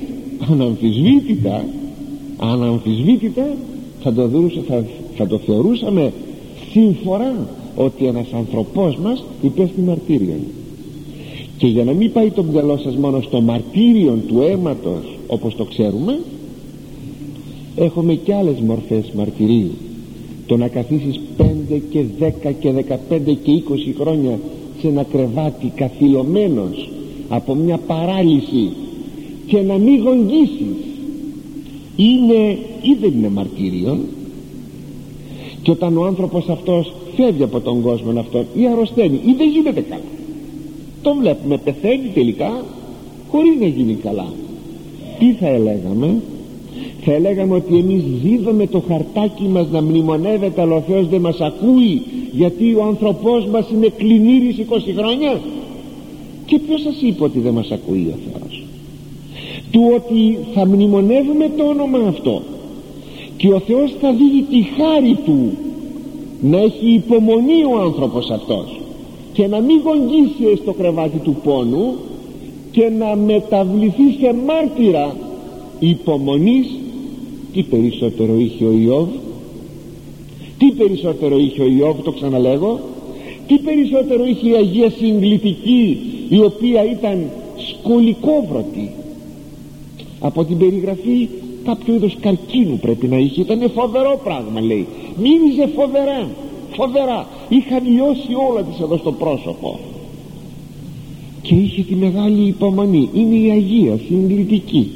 αναμφισβήτητα θα το θεωρούσαμε συμφορά ότι ένας ανθρωπός μας υπέστη μαρτύριον. Και για να μην πάει το μυαλό σας μόνο στο μαρτύριον του αίματος όπως το ξέρουμε, έχουμε και άλλες μορφές μαρτυρίου. Το να καθίσεις 5 και 10 και 15 και 20 χρόνια σε ένα κρεβάτι καθυλωμένος από μια παράλυση και να μην γονγίσεις, είναι ή δεν είναι μαρτύριον? Και όταν ο άνθρωπος αυτός φεύγει από τον κόσμο αυτόν ή αρρωσταίνει ή δεν γίνεται καλά, το βλέπουμε, πεθαίνει τελικά χωρίς να γίνει καλά, τι θα έλεγαμε? Θα έλεγαμε ότι εμείς δίδουμε το χαρτάκι μας να μνημονεύεται, αλλά ο Θεός δεν μας ακούει γιατί ο άνθρωπός μας είναι κλινήρης 20 χρόνια? Και ποιος σας είπε ότι δεν μας ακούει ο Θεός? Του ότι θα μνημονεύουμε το όνομα αυτό και ο Θεός θα δίνει τη χάρη του να έχει υπομονή ο άνθρωπος αυτός και να μην γονγίσει στο κρεβάτι του πόνου και να μεταβληθεί σε μάρτυρα υπομονής. Τι περισσότερο είχε ο Ιώβ? Τι περισσότερο είχε ο Ιώβ, το ξαναλέγω? Τι περισσότερο είχε η Αγία Συγκλητική, η οποία ήταν σκολικόβρωτη? Από την περιγραφή κάποιο είδος καρκίνου πρέπει να είχε, ήταν φοβερό πράγμα, λέει, μύριζε φοβερά, είχαν λιώσει όλα της εδώ στο πρόσωπο και είχε τη μεγάλη υπομονή. Είναι η Αγία Συγκλητική,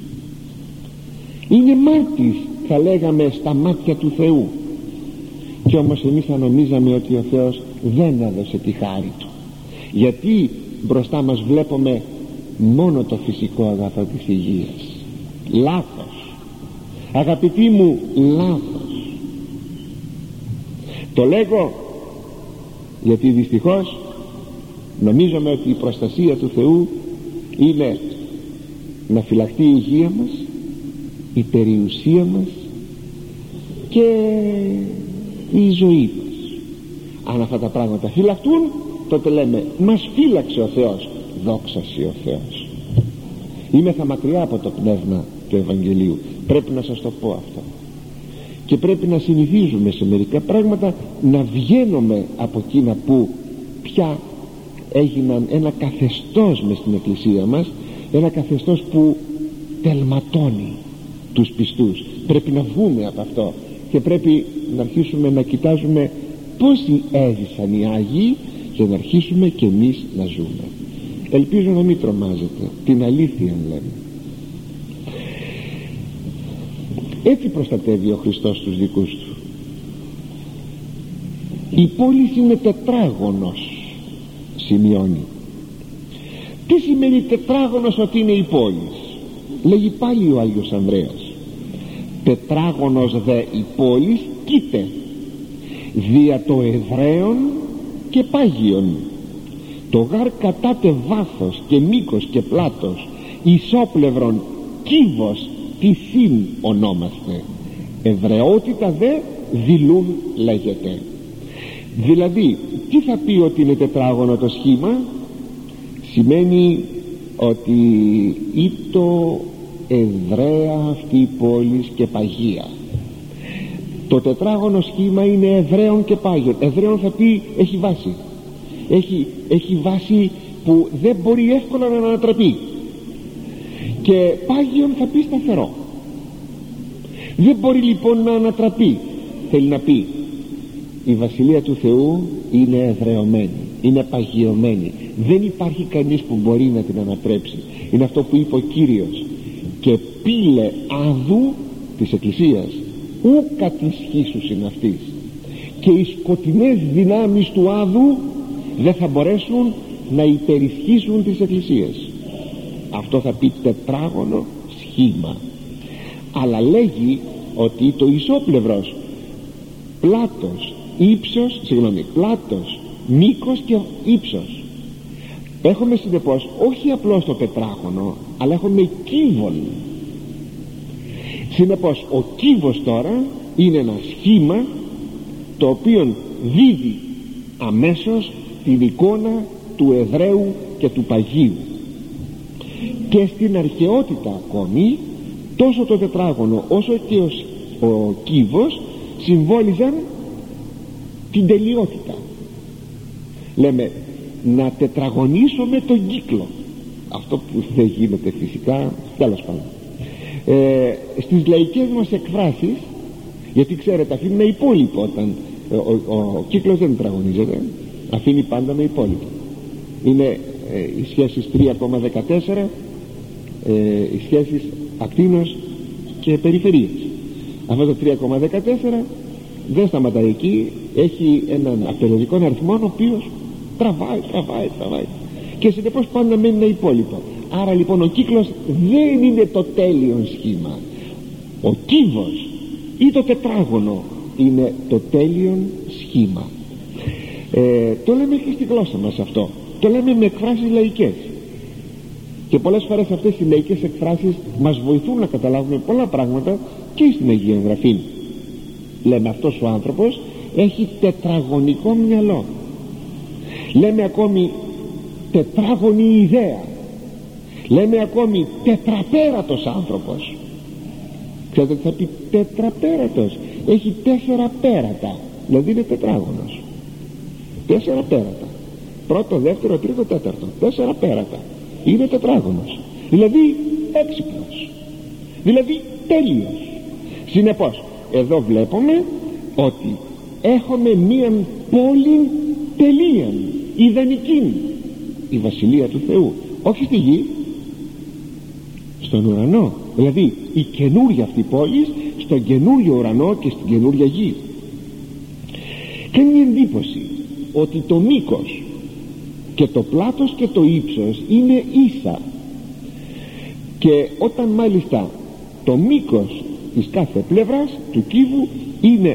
είναι μάρτης, θα λέγαμε, στα μάτια του Θεού. Και όμως εμείς θα νομίζαμε ότι ο Θεός δεν έδωσε τη χάρη του, γιατί μπροστά μας βλέπουμε μόνο το φυσικό αγαθό της υγείας. Λάθος, αγαπητοί μου, λάθος. Το λέγω γιατί δυστυχώς νομίζουμε ότι η προστασία του Θεού είναι να φυλαχτεί η υγεία μας, η περιουσία μας και η ζωή μας. Αν αυτά τα πράγματα φυλαχτούν, τότε λέμε μας φύλαξε ο Θεός, δόξασε ο Θεός. Είμεθα μακριά από το πνεύμα του Ευαγγελίου, πρέπει να σας το πω αυτό, και πρέπει να συνηθίζουμε σε μερικά πράγματα να βγαίνουμε από εκείνα που πια έγιναν ένα καθεστώς μες στην εκκλησία μας, ένα καθεστώς που τελματώνει τους πιστούς. Πρέπει να βγούμε από αυτό και πρέπει να αρχίσουμε να κοιτάζουμε πόσοι έζησαν οι Άγιοι και να αρχίσουμε και εμείς να ζούμε. Ελπίζω να μην τρομάζετε, την αλήθεια λέμε. Έτσι προστατεύει ο Χριστός τους δικούς του. Η πόλη είναι τετράγωνος, σημειώνει. Τι σημαίνει τετράγωνος? Ότι είναι η πόλη. Λέγει πάλι ο Άγιος Ανδρέας, τετράγωνος δε η πόλη κοίται δια το Εβραίον και Πάγιον, το γάρ κατάτε βάθος και μήκος και πλάτος, ισόπλευρον κύβος τι συν ονόμαστε, Εβραιότητα δε δηλούν λέγεται. Δηλαδή τι θα πει ότι είναι τετράγωνο το σχήμα? Σημαίνει ότι ήτο Εβραία αυτή η πόλη και παγία. Το τετράγωνο σχήμα είναι Εβραίων και Πάγιων. Εβραίων θα πει έχει βάση, έχει βάση που δεν μπορεί εύκολα να ανατραπεί, και πάγιον θα πει σταθερό. Δεν μπορεί λοιπόν να ανατραπεί. Θέλει να πει η Βασιλεία του Θεού είναι εδραιωμένη, είναι παγιωμένη, δεν υπάρχει κανείς που μπορεί να την ανατρέψει. Είναι αυτό που είπε ο Κύριος: και πύλε άδου της Εκκλησίας ου κατησχίσουσιν αυτής, και οι σκοτεινές δυνάμεις του άδου δεν θα μπορέσουν να υπερισχύσουν τις Εκκλησίες. Αυτό θα πει τετράγωνο σχήμα. Αλλά λέγει ότι το ισόπλευρος πλάτος, πλάτος, μήκος και ύψος, έχουμε συνεπώς όχι απλώς το τετράγωνο, αλλά έχουμε κύβον. Συνεπώς ο κύβος τώρα είναι ένα σχήμα το οποίο δίδει αμέσως την εικόνα του εδραίου και του παγίου. Και στην αρχαιότητα ακόμη τόσο το τετράγωνο όσο και ο κύβος συμβόλιζαν την τελειότητα. Λέμε να τετραγωνίσουμε τον κύκλο, αυτό που δεν γίνεται φυσικά, τέλος πάντων. Στις λαϊκές μας εκφράσεις, γιατί ξέρετε αφήνουμε υπόλοιπο, όταν ο κύκλος δεν τετραγωνίζεται, αφήνει πάντα με υπόλοιπο. Είναι οι σχέσεις 3,14, οι σχέσεις ακτίνος και περιφερείας. Αυτό το 3,14 δεν σταματάει εκεί, έχει έναν απεριοδικό αριθμό ο οποίος τραβάει και συνεπώς πάντα μένει ένα υπόλοιπο. Άρα λοιπόν ο κύκλος δεν είναι το τέλειον σχήμα. Ο κύβος ή το τετράγωνο είναι το τέλειον σχήμα. Το λέμε και στη γλώσσα μας αυτό, το λέμε με εκφράσεις λαϊκές, και πολλές φορές αυτές οι λαϊκές εκφράσεις μας βοηθούν να καταλάβουμε πολλά πράγματα και στην Αγία Γραφή. Λέμε αυτός ο άνθρωπος έχει τετραγωνικό μυαλό, λέμε ακόμη τετράγωνη ιδέα, λέμε ακόμη τετραπέρατος άνθρωπος. Ξέρετε τι θα πει τετραπέρατος? Έχει 4 πέρατα, δηλαδή είναι τετράγωνος. 4 πέρατα, πρώτο, δεύτερο, τρίτο, τέταρτο, 4 πέρατα, είναι τετράγωνος, δηλαδή έξυπνος, δηλαδή τέλειος. Συνεπώς εδώ βλέπουμε ότι έχουμε μία πόλη τελείαν, ιδανική, η Βασιλεία του Θεού, όχι στη γη, στον ουρανό. Δηλαδή η καινούρια αυτή πόλη στον καινούριο ουρανό και στην καινούρια γη. Κάνει εντύπωση ότι το μήκος και το πλάτος και το ύψος είναι ίσα, και όταν μάλιστα το μήκος της κάθε πλευράς του κύβου είναι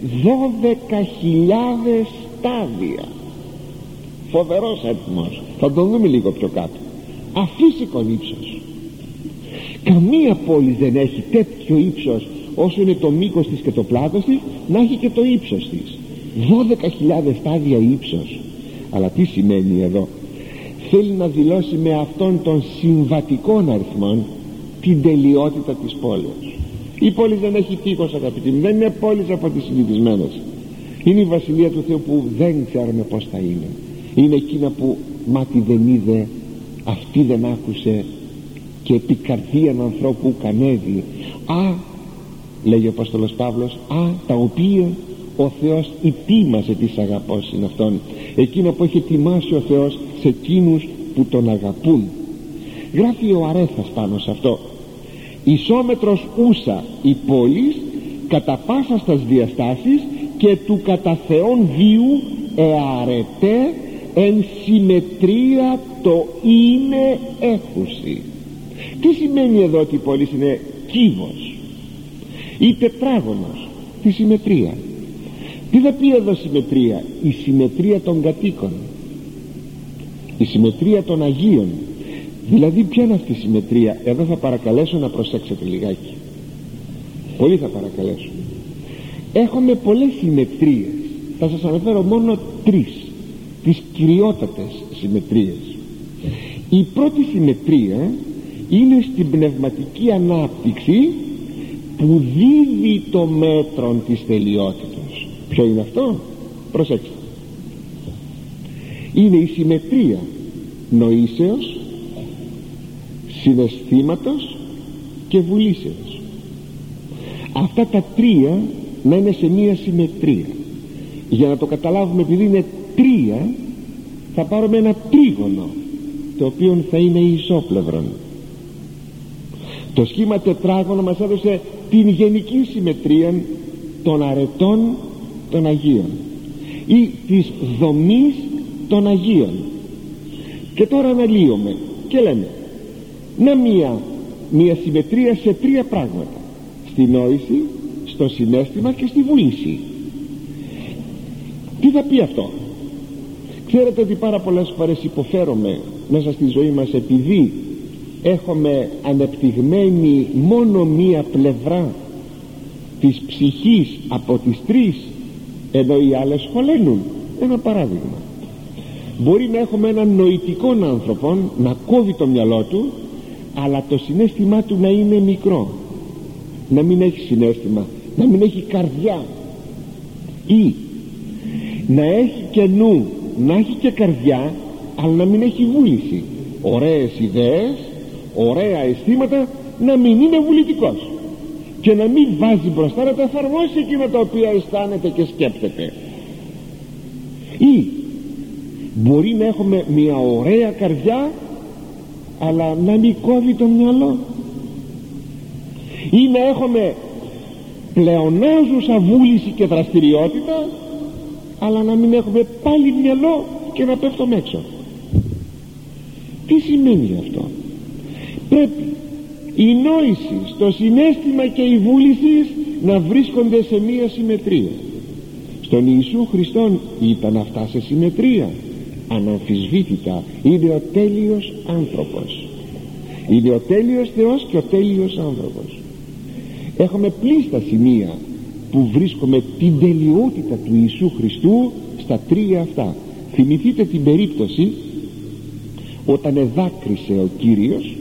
12.000 στάδια. Φοβερός αριθμός, θα τον δούμε λίγο πιο κάτω. Αφύσικον ύψος. Καμία πόλη δεν έχει τέτοιο ύψος όσο είναι το μήκος της και το πλάτος της, να έχει και το ύψος της. 12.000 στάδια ύψος. Αλλά τι σημαίνει εδώ? Θέλει να δηλώσει με αυτόν τον συμβατικών αριθμών την τελειότητα της πόλης. Η πόλη δεν έχει τείχος, αγαπητοί μου, δεν είναι πόλεις από τις συνηθισμένες. Είναι η Βασιλεία του Θεού που δεν ξέρουμε πως θα είναι. Είναι εκείνα που μάτι δεν είδε, αυτή δεν άκουσε, και επί καρδίαν ανθρώπου κανέβη. Λέγει ο Απόστολος Παύλος, τα οποία ο Θεός ετοίμασε τις αγαπώς είναι αυτόν, εκείνα που έχει ετοιμάσει ο Θεός σε εκείνους που τον αγαπούν. Γράφει ο Αρέθας πάνω σε αυτό: ισόμετρος ούσα η πόλης κατά πάσα στας διαστάσεις και του κατά Θεόν βίου εαρετέ εν συμμετρία το είναι έχουση. Τι σημαίνει εδώ ότι η πόλη είναι κύβος ή τετράγωνος? Τη συμμετρία. Τι θα πει εδώ συμμετρία? Η συμμετρία των κατοίκων, η συμμετρία των Αγίων. Δηλαδή ποια είναι αυτή η συμμετρία? Εδώ θα παρακαλέσω να προσέξετε λιγάκι, πολύ θα παρακαλέσω. Έχουμε πολλές συμμετρίες, θα σας αναφέρω μόνο 3, τις κυριότατες συμμετρίες. Η πρώτη συμμετρία είναι στην πνευματική ανάπτυξη που δίδει το μέτρο της τελειότητας. Ποιο είναι αυτό? Προσέξτε. Είναι η συμμετρία νοήσεως, συναισθήματος και βουλήσεως. Αυτά τα τρία να είναι σε μία συμμετρία. Για να το καταλάβουμε, επειδή είναι τρία, θα πάρουμε ένα τρίγωνο, το οποίο θα είναι ισόπλευρον. Το σχήμα τετράγωνο μας έδωσε την γενική συμμετρία των αρετών των Αγίων ή της δομής των Αγίων. Και τώρα αναλύουμε και λέμε να μία συμμετρία σε τρία πράγματα: στη νόηση, στο συναίσθημα και στη βούληση. Τι θα πει αυτό? Ξέρετε ότι πάρα πολλές φορές υποφέρομαι μέσα στη ζωή μας επειδή έχουμε ανεπτυγμένη μόνο μία πλευρά της ψυχής από τις τρεις, ενώ οι άλλες χωλένουν. Ένα παράδειγμα: μπορεί να έχουμε έναν νοητικό άνθρωπο να κόβει το μυαλό του, αλλά το συναίσθημά του να είναι μικρό, να μην έχει συναίσθημα, να μην έχει καρδιά. Ή να έχει και νου, να έχει και καρδιά, αλλά να μην έχει βούληση. Ωραίες ιδέες, ωραία αισθήματα, να μην είναι βουλητικός και να μην βάζει μπροστά να τα εφαρμόσει εκείνα τα οποία αισθάνεται και σκέπτεται. Ή μπορεί να έχουμε μια ωραία καρδιά, αλλά να μην κόβει το μυαλό. Ή να έχουμε πλεονάζουσα βούληση και δραστηριότητα, αλλά να μην έχουμε πάλι μυαλό και να πέφτουμε έξω. Τι σημαίνει αυτό? Πρέπει η νόηση, το συναίσθημα και η βούληση να βρίσκονται σε μία συμμετρία. Στον Ιησού Χριστόν ήταν αυτά σε συμμετρία. Αναμφισβήτητα είναι ο τέλειος άνθρωπος, είναι ο τέλειος Θεός και ο τέλειος άνθρωπος. Έχουμε πλήστα σημεία που βρίσκουμε την τελειότητα του Ιησού Χριστού στα τρία αυτά. Θυμηθείτε την περίπτωση όταν εδάκρυσε ο Κύριος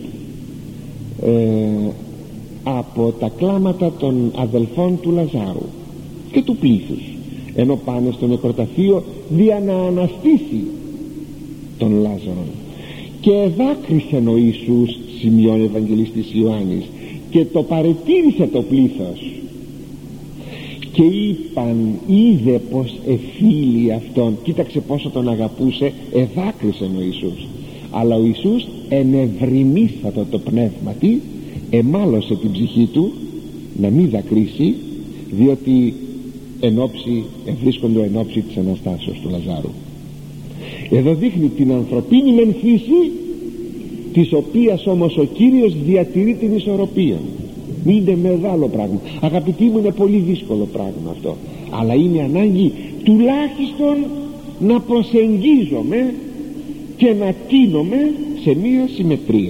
από τα κλάματα των αδελφών του Λαζάρου και του πλήθους, ενώ πάνε στο νεκροταφείο για να αναστήσει τον Λάζαρο. Και εδάκρυσε ο Ιησούς, σημειώνει ο Ευαγγελιστής Ιωάννης, και το παρετήρησε το πλήθος και είπαν, είδε πως εφίλει αυτόν, κοίταξε πόσο τον αγαπούσε. Εδάκρυσε ο Ιησούς, αλλά ο Ιησούς ενευρυμίσατο το πνεύματι, εμάλωσε την ψυχή του να μην δακρύσει, διότι βρίσκονται ενόψει της Αναστάσεως του Λαζάρου. Εδώ δείχνει την ανθρωπίνη μεν φύση, της οποίας όμως ο Κύριος διατηρεί την ισορροπία. Είναι μεγάλο πράγμα, αγαπητοί μου, είναι πολύ δύσκολο πράγμα αυτό, αλλά είναι ανάγκη τουλάχιστον να προσεγγίζομαι και να τίνομαι σε μία συμμετρία.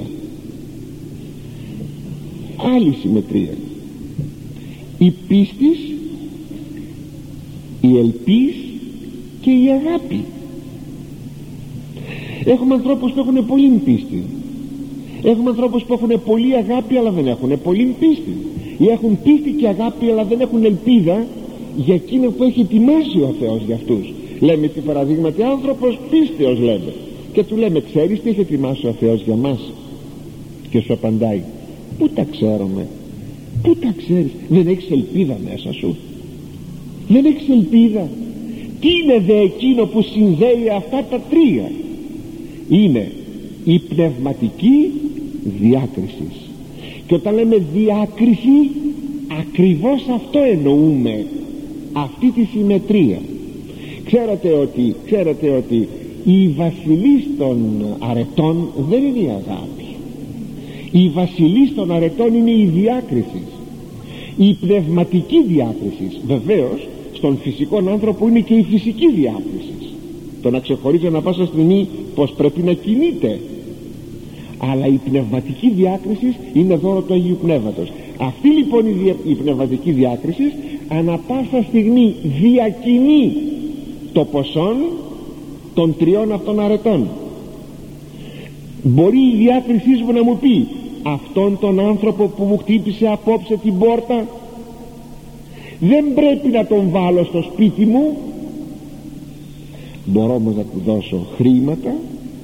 Άλλη συμμετρία: η πίστης, η ελπίς και η αγάπη. Έχουμε ανθρώπους που έχουν πολύ πίστη, έχουμε ανθρώπους που έχουν πολύ αγάπη αλλά δεν έχουν πολύ πίστη, ή έχουν πίστη και αγάπη αλλά δεν έχουν ελπίδα για εκείνο που έχει ετοιμάσει ο Θεός για αυτούς. Λέμε τι παραδείγματι άνθρωπος πίστεως λέμε, και του λέμε, ξέρεις τι έχει ετοιμάσει ο Θεός για μας? Και σου απαντάει, πού τα ξέρουμε? Πού τα ξέρεις? Δεν έχεις ελπίδα μέσα σου, δεν έχεις ελπίδα. Τι είναι δε εκείνο που συνδέει αυτά τα τρία? Είναι η πνευματική διάκριση. Και όταν λέμε διάκριση, ακριβώς αυτό εννοούμε, αυτή τη συμμετρία. Ξέρετε ότι η βασιλής των αρετών δεν είναι η αγάπη, η βασιλής των αρετών είναι η διάκριση, η πνευματική διάκριση. Βεβαίως στον φυσικό άνθρωπο είναι και η φυσική διάκριση, το να ξεχωρίζει ανά πάσα στιγμή πως πρέπει να κινείται, αλλά η πνευματική διάκριση είναι δώρο του Αγίου Πνεύματος. Αυτή λοιπόν η πνευματική διάκριση ανά πάσα στιγμή διακινεί το ποσόν των τριών αυτών αρετών. Μπορεί η διάκρισή μου να μου πει, αυτόν τον άνθρωπο που μου χτύπησε απόψε την πόρτα δεν πρέπει να τον βάλω στο σπίτι μου, μπορώ όμως να του δώσω χρήματα,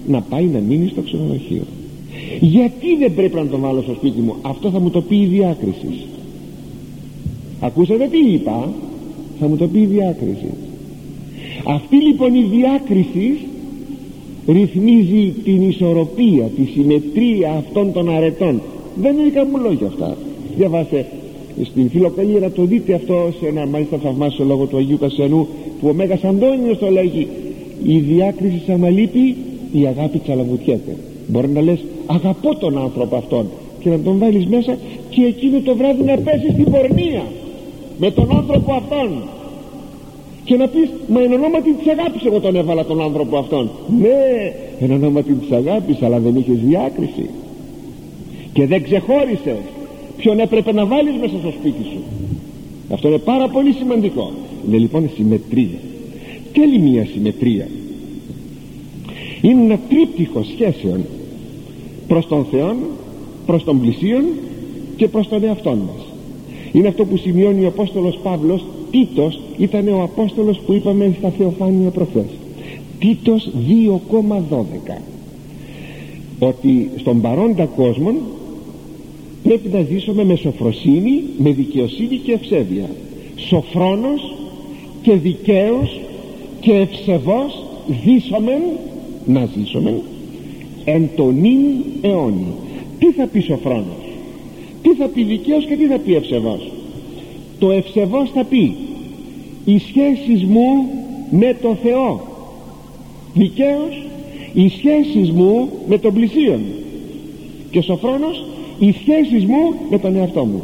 να πάει να μείνει στο ξενοδοχείο. Γιατί δεν πρέπει να τον βάλω στο σπίτι μου? Αυτό θα μου το πει η διάκριση. Ακούσατε τι είπα? Θα μου το πει η διάκριση. Αυτή λοιπόν η διάκριση ρυθμίζει την ισορροπία, τη συμμετρία αυτών των αρετών. Δεν είναι δικά μου λόγια αυτά. Διαβάστε στην Φιλοκαλία να το δείτε αυτό σε ένα μάλιστα θαυμάσιο λόγο του Αγίου Κασιανού, που ο Μέγας Αντώνιος το λέγει: η διάκριση σαν λείπει, η αγάπη τσαλαβουτιέται. Μπορεί να λες αγαπώ τον άνθρωπο αυτόν και να τον βάλεις μέσα και εκείνο το βράδυ να πέσεις στην πορνεία με τον άνθρωπο αυτόν και να πεις μα εν ονόματι της αγάπης εγώ τον έβαλα τον άνθρωπο αυτόν. Ναι, εν ονόματι της αγάπης, αλλά δεν είχες διάκριση και δεν ξεχώρισες ποιον έπρεπε να βάλεις μέσα στο σπίτι σου. Αυτό είναι πάρα πολύ σημαντικό. Είναι λοιπόν συμμετρία. Και άλλη μια συμμετρία είναι ένα τρίπτυχο σχέσεων προς τον Θεό, προς τον πλησίον και προς τον εαυτόν μας. Είναι αυτό που σημειώνει ο Απόστολος Παύλος. Τίτος ήταν ο Απόστολος που είπαμε στα Θεοφάνεια προχθές. Τίτος 2,12, ότι στον παρόντα κόσμο πρέπει να ζήσουμε με σοφροσύνη, με δικαιοσύνη και ευσέβεια, σοφρόνος και δικαίος και ευσεβός ζήσομεν, να ζήσομεν εν τον νυν αιώνι. Τι θα πει σοφρόνος, τι θα πει δικαίος και τι θα πει ευσεβός? Το ευσεβός θα πει οι σχέσεις μου με το Θεό, δικαίος οι σχέσεις μου με τον πλησίον, και σοφρόνος οι σχέσεις μου με τον εαυτό μου.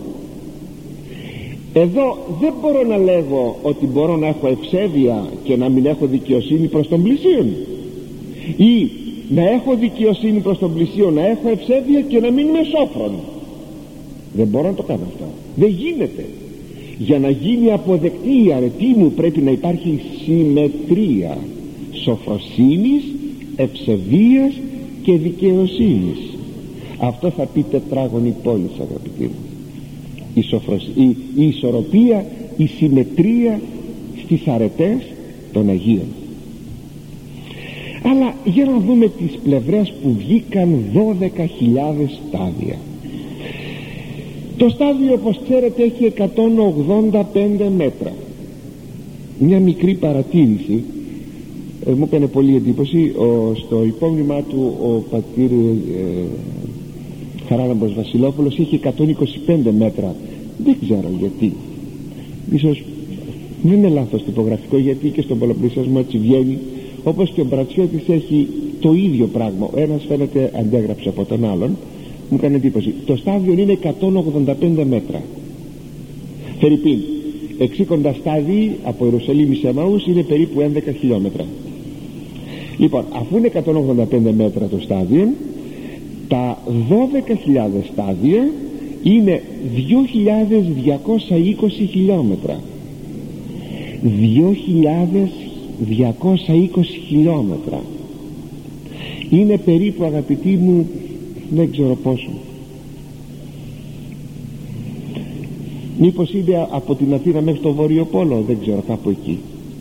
Εδώ δεν μπορώ να λέγω ότι μπορώ να έχω ευσέβεια και να μην έχω δικαιοσύνη προς τον πλησίον, ή να έχω δικαιοσύνη προς τον πλησίον, να έχω ευσέβεια και να μην είμαι σόφρον. Δεν μπορώ να το κάνω αυτό, δεν γίνεται. Για να γίνει αποδεκτή η αρετή μου πρέπει να υπάρχει συμμετρία σοφροσύνης, ευσεβίας και δικαιοσύνης. Αυτό θα πει τετράγωνη πόλη, αγαπητοί μου. Η ισορροπία, η συμμετρία στις αρετές των Αγίων. Αλλά για να δούμε τις πλευρές που βγήκαν 12.000 στάδια. Το στάδιο, όπως ξέρετε, έχει 185 μέτρα. Μια μικρή παρατήρηση μου έκανε πολύ εντύπωση. Στο υπόμνημά του ο πατήρ Χαράλαμπος Βασιλόπουλος είχε 125 μέτρα. Δεν ξέρω γιατί. Ίσως δεν είναι λάθος τυπογραφικό, γιατί και στον πολλαπλησιασμό έτσι βγαίνει. Όπως και ο Μπρατσιώτης έχει το ίδιο πράγμα. Ο ένας φαίνεται αντέγραψε από τον άλλον. Μου έκανε εντύπωση. Το στάδιο είναι 185 μέτρα. Φερρυπίν, εξήκοντα στάδι από Ιερουσαλήμ σε Εμαούς είναι περίπου 11 χιλιόμετρα. Λοιπόν, αφού είναι 185 μέτρα το στάδιο, τα 12.000 στάδια είναι 2.220 χιλιόμετρα. 2.220 χιλιόμετρα είναι περίπου, αγαπητοί μου, δεν ξέρω πόσο. Μήπως είναι από την Αθήνα μέχρι το Βόρειο Πόλο, δεν ξέρω, κάπου εκεί.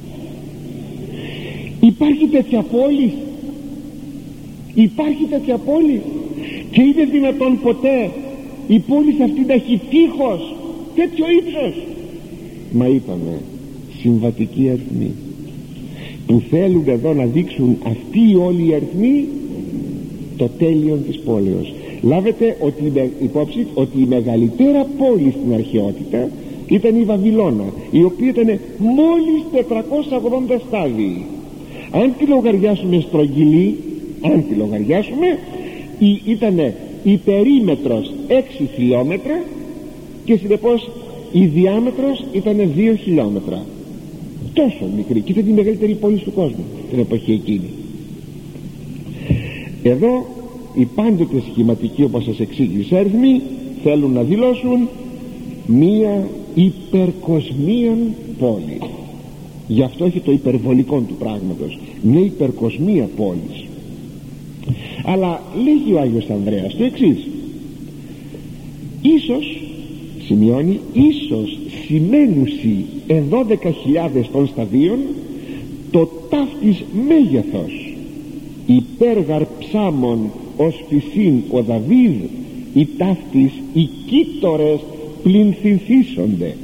Υπάρχει τέτοια πόλη? Υπάρχει τέτοια πόλη? Και είναι δυνατόν ποτέ η πόλη αυτή να έχει τείχος τέτοιο ύψος? Μα είπαμε, συμβατικοί αριθμοί που θέλουν εδώ να δείξουν αυτοί όλοι οι αριθμοί το τέλειον της πόλεως. Λάβετε υπόψη ότι η μεγαλύτερα πόλη στην αρχαιότητα ήταν η Βαβυλώνα, η οποία ήταν μόλις 480 στάδιοι. Αν τη λογαριάσουμε στρογγυλή, αν τη λογαριάσουμε, ήταν η περίμετρος 6 χιλιόμετρα και συνεπώς η διάμετρος ήταν 2 χιλιόμετρα. Τόσο μικρή, και ήταν η μεγαλύτερη πόλη του κόσμου την εποχή εκείνη. Εδώ οι πάντοτε σχηματικοί, όπως σας εξήγησα, αριθμοί θέλουν να δηλώσουν μία υπερκοσμίαν πόλη. Γι' αυτό έχει το υπερβολικό του πράγματος, μια υπερκοσμία πόλης. Αλλά λέγει ο Άγιος Ανδρέας το εξής: ίσως, σημειώνει, ίσως σημαίνουσι 12.000 των σταδίων το ταύτης μέγεθος, η πέργαρ ψάμων ως φυσίν ο Δαβίδ, οι ταύτης οι κύττορες πλυνθυνθήσονται.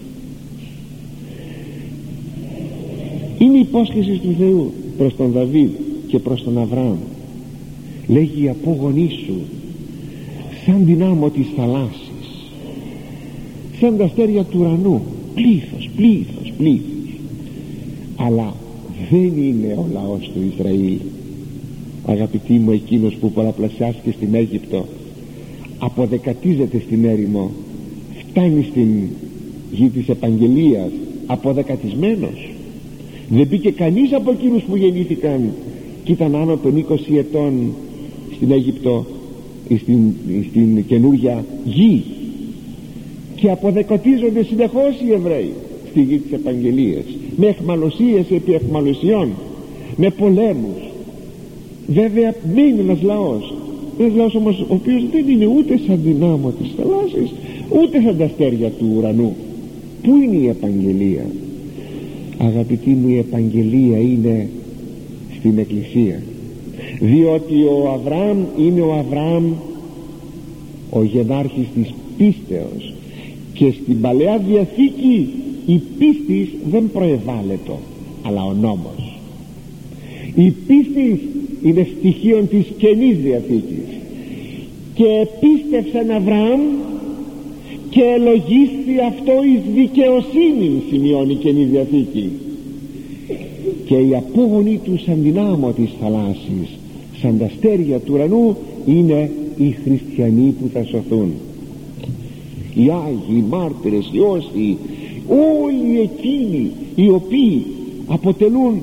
Είναι η υπόσχεση του Θεού προς τον Δαβίδ και προς τον Αβραάμ. Λέγει: απόγονοί σου σαν την άμμο της θαλάσσης, σαν τα αστέρια του ουρανού, πλήθος, πλήθος, πλήθος. Αλλά δεν είναι ο λαός του Ισραήλ, αγαπητοί μου, εκείνος που πολλαπλασιάστηκε στην Αίγυπτο, αποδεκατίζεται στην έρημο, φτάνει στην γη της επαγγελίας αποδεκατισμένος. Δεν μπήκε κανείς από εκείνους που γεννήθηκαν και ήταν άνω των 20 ετών στην Αίγυπτο, στην καινούργια γη, και αποδεκατίζονται συνεχώς οι Εβραίοι στη γη της επαγγελίας, με εχμαλωσίες επί εχμαλωσιών, με πολέμους. Βέβαια μένει ένας λαός όμως ο οποίος δεν είναι ούτε σαν την άμμο της θαλάσσης, ούτε σαν τα αστέρια του ουρανού. Πού είναι η επαγγελία? Αγαπητοί μου, η επαγγελία είναι στην Εκκλησία, διότι ο Αβραάμ είναι ο Αβραάμ, ο γενάρχης της πίστεως, και στην Παλαιά Διαθήκη η πίστης δεν προεβάλλεται, αλλά ο νόμος. Η πίστη είναι στοιχείο της Καινής Διαθήκης, και επίστευσεν Αβραάμ και ελογίσθη αυτό εις δικαιοσύνη, σημειώνει η Καινή Διαθήκη. Και οι απόγονοι του σαν την άμμο της θαλάσσης, σαν τα αστέρια του ουρανού, είναι οι χριστιανοί που θα σωθούν. Οι Άγιοι, οι μάρτυρες, οι όσοι, όλοι εκείνοι οι οποίοι αποτελούν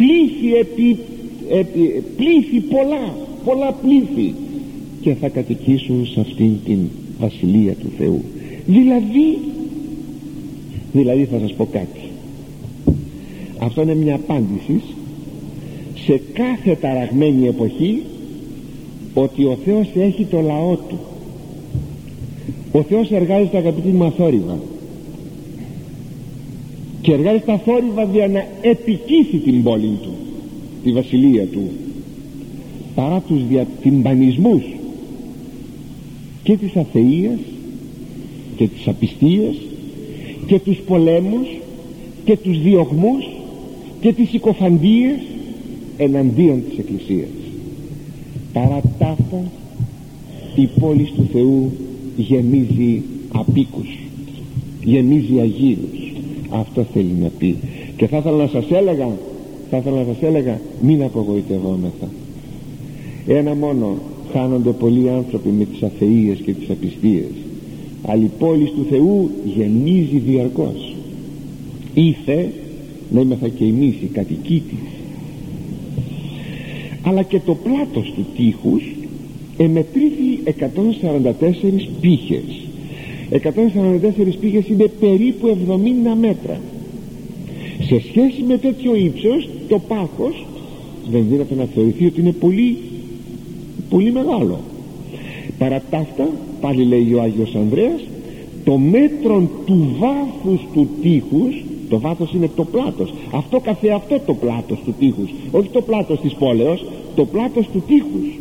πλήθη πολλά πλήθη, και θα κατοικήσουν σε αυτήν την βασιλεία του Θεού. Δηλαδή θα σας πω κάτι. Αυτό είναι μια απάντηση σε κάθε ταραγμένη εποχή, ότι ο Θεός έχει το λαό του. Ο Θεός εργάζεται, αγαπητοί μου, αθόρυβα, και εργάζεται αθόρυβα για να επικύσει την πόλη του, τη βασιλεία του, παρά τους διατυμπανισμούς και της αθείας και της απιστίας και τους πολέμους και τους διωγμούς και τις συκοφαντίες εναντίον της Εκκλησίας. Παρά τ' αυτά η πόλη του Θεού γεμίζει απίκους, γεμίζει αγίους. Αυτό θέλει να πει. Και θα ήθελα να σας έλεγα μην απογοητευόμεθα. Ένα μόνο: χάνονται πολλοί άνθρωποι με τις αθείες και τις απιστίες, αλλά η πόλη του Θεού γεμίζει διαρκώς. Ήθε να είμεθα και εμείς οι κατοικοί της. Αλλά και το πλάτος του τείχους εμετρήθη 144 πύχες. 144 πύχες είναι περίπου 70 μέτρα. Σε σχέση με τέτοιο ύψος, το πάχος δεν δύναται να θεωρηθεί ότι είναι πολύ, πολύ μεγάλο. Παρά τ' αυτά, πάλι λέει ο Άγιος Ανδρέας, το μέτρο του βάθους του τείχους, το βάθος είναι το πλάτος, αυτό καθεαυτό το πλάτος του τείχους, όχι το πλάτος της πόλεως, το πλάτος του τείχους,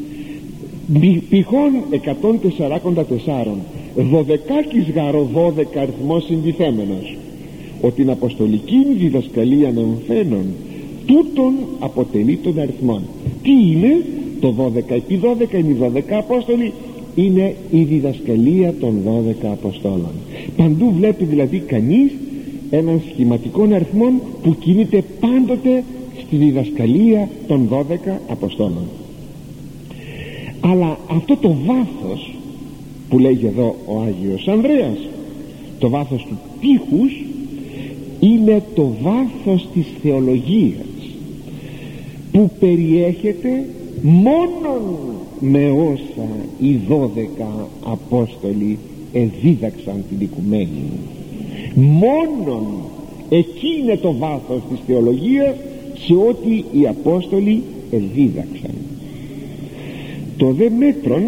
πηχών 144, 12 γάρο 12 αριθμός συντιθέμενος, ότι την αποστολική διδασκαλία εμφαίνων τούτον αποτελεί των αριθμών. Τι είναι το 12 επί 12? Είναι οι 12 Απόστολοι, είναι η διδασκαλία των 12 Αποστόλων. Παντού βλέπει δηλαδή κανείς έναν σχηματικό αριθμό που κινείται πάντοτε στη διδασκαλία των 12 Αποστόλων. Αλλά αυτό το βάθος που λέγει εδώ ο Άγιος Ανδρέας, το βάθος του τείχους, είναι το βάθος της θεολογίας, που περιέχεται μόνον με όσα οι 12 Απόστολοι εδίδαξαν την οικουμένη. Μόνον εκεί είναι το βάθος της θεολογίας, σε ό,τι οι Απόστολοι εδίδαξαν. Το δε μέτρον,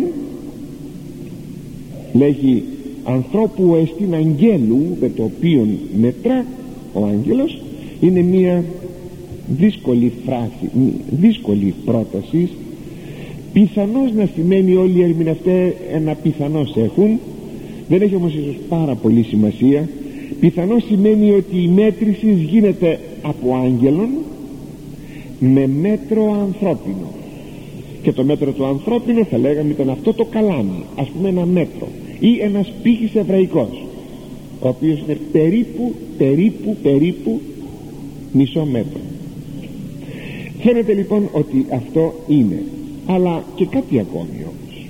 λέγει, ανθρώπου εστίν αγγέλου, με το οποίο μετρά ο άγγελος, είναι μία δύσκολη φράση, δύσκολη πρόταση. Πιθανώς να σημαίνει, όλοι οι ερμηνευτές ένα πιθανώς έχουν, δεν έχει όμως ίσως πάρα πολύ σημασία. Πιθανώς σημαίνει ότι η μέτρηση γίνεται από άγγελον με μέτρο ανθρώπινο, και το μέτρο του ανθρώπινου θα λέγαμε ήταν αυτό το καλάμι, ας πούμε ένα μέτρο, ή ένας πύχης εβραϊκός, ο οποίος είναι περίπου μισό μέτρο. Φαίνεται λοιπόν ότι αυτό είναι. Αλλά και κάτι ακόμη όμως.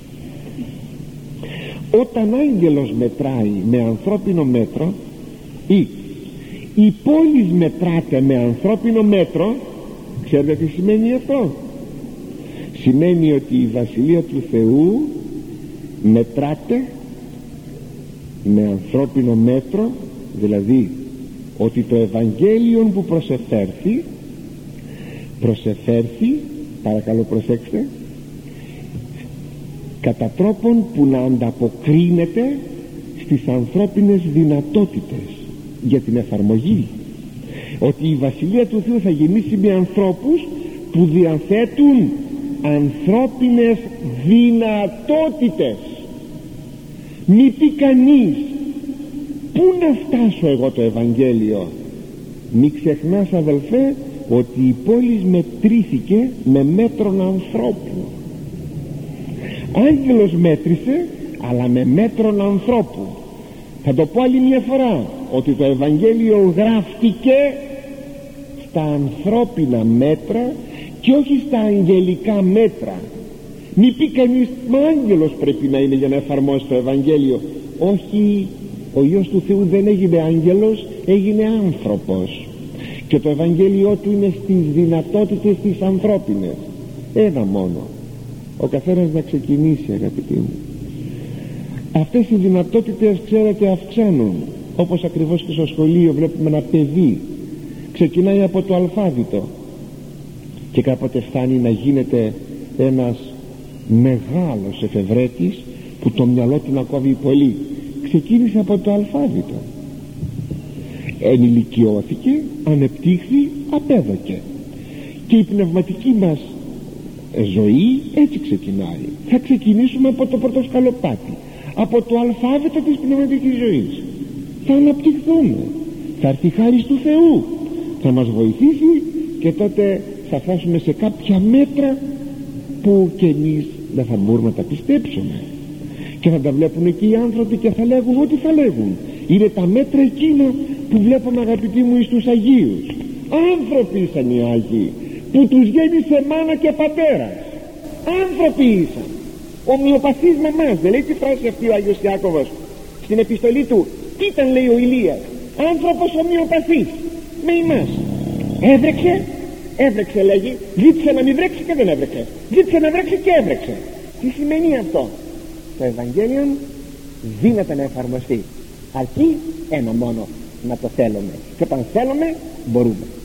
Όταν άγγελος μετράει με ανθρώπινο μέτρο, ή η πόλη μετράται με ανθρώπινο μέτρο, ξέρετε τι σημαίνει αυτό? Σημαίνει ότι η Βασιλεία του Θεού μετράται με ανθρώπινο μέτρο, δηλαδή ότι το Ευαγγέλιο που προσεφέρθη, παρακαλώ προσέξτε, κατά τρόπον που να ανταποκρίνεται στις ανθρώπινες δυνατότητες για την εφαρμογή. Ότι η Βασιλεία του Θεού θα γεννήσει με ανθρώπους που διαθέτουν ανθρώπινες δυνατότητες. Μη πει κανείς πού να φτάσω εγώ το Ευαγγέλιο. Μη ξεχνάς, αδελφέ, ότι η πόλη μετρήθηκε με μέτρον ανθρώπου. Άγγελος μέτρησε, αλλά με μέτρον ανθρώπου. Θα το πω άλλη μια φορά, ότι το Ευαγγέλιο γράφτηκε στα ανθρώπινα μέτρα και όχι στα αγγελικά μέτρα. Μη πει κανείς, μα άγγελος πρέπει να είναι για να εφαρμόσει το Ευαγγέλιο. Όχι, ο Υιός του Θεού δεν έγινε άγγελος, έγινε άνθρωπος, και το Ευαγγέλιο του είναι στις δυνατότητες τις ανθρώπινες. Ένα μόνο, ο καθένας να ξεκινήσει, αγαπητοί μου. Αυτές οι δυνατότητες, ξέρετε, αυξάνουν. Όπως ακριβώς και στο σχολείο βλέπουμε ένα παιδί ξεκινάει από το αλφάβητο και κάποτε φτάνει να γίνεται ένας μεγάλος εφευρέτης που το μυαλό του να κόβει πολύ. Ξεκίνησε από το αλφάβητο, ενηλικιώθηκε, ανεπτύχθη, απέδωκε. Και η πνευματική μας ζωή έτσι ξεκινάει. Θα ξεκινήσουμε από το πρώτο σκαλοπάτι, από το αλφάβητο της πνευματικής ζωής. Θα αναπτυχθούμε, θα έρθει η χάρις του Θεού, θα μας βοηθήσει, και τότε θα φτάσουμε σε κάποια μέτρα που και εμείς δεν θα μπορούμε να τα πιστέψουμε, και θα τα βλέπουν και οι άνθρωποι και θα λέγουν ό,τι θα λέγουν. Είναι τα μέτρα εκείνα που βλέπουμε, αγαπητοί μου, εις τους Αγίους. Άνθρωποι ήσαν οι Άγιοι, που τους γέννησε μάνα και πατέρας. Άνθρωποι ήσαν, ομοιοπαθείς με εμάς. Δεν λέει τη φράση αυτή ο Άγιος Ιάκωβος στην επιστολή του? Τι ήταν, λέει ο Ηλίας? Άνθρωπος ομοιοπαθής με εμάς. Έβρεξε λέγει, ζήτησε να μην βρέξει και δεν έβρεξε, ζήτησε να βρέξει και έβρεξε. Τι σημαίνει αυτό? Το Ευαγγέλιο δύναται να εφαρμοστεί, αρκεί ένα μόνο, να το θέλουμε, και όταν θέλουμε μπορούμε.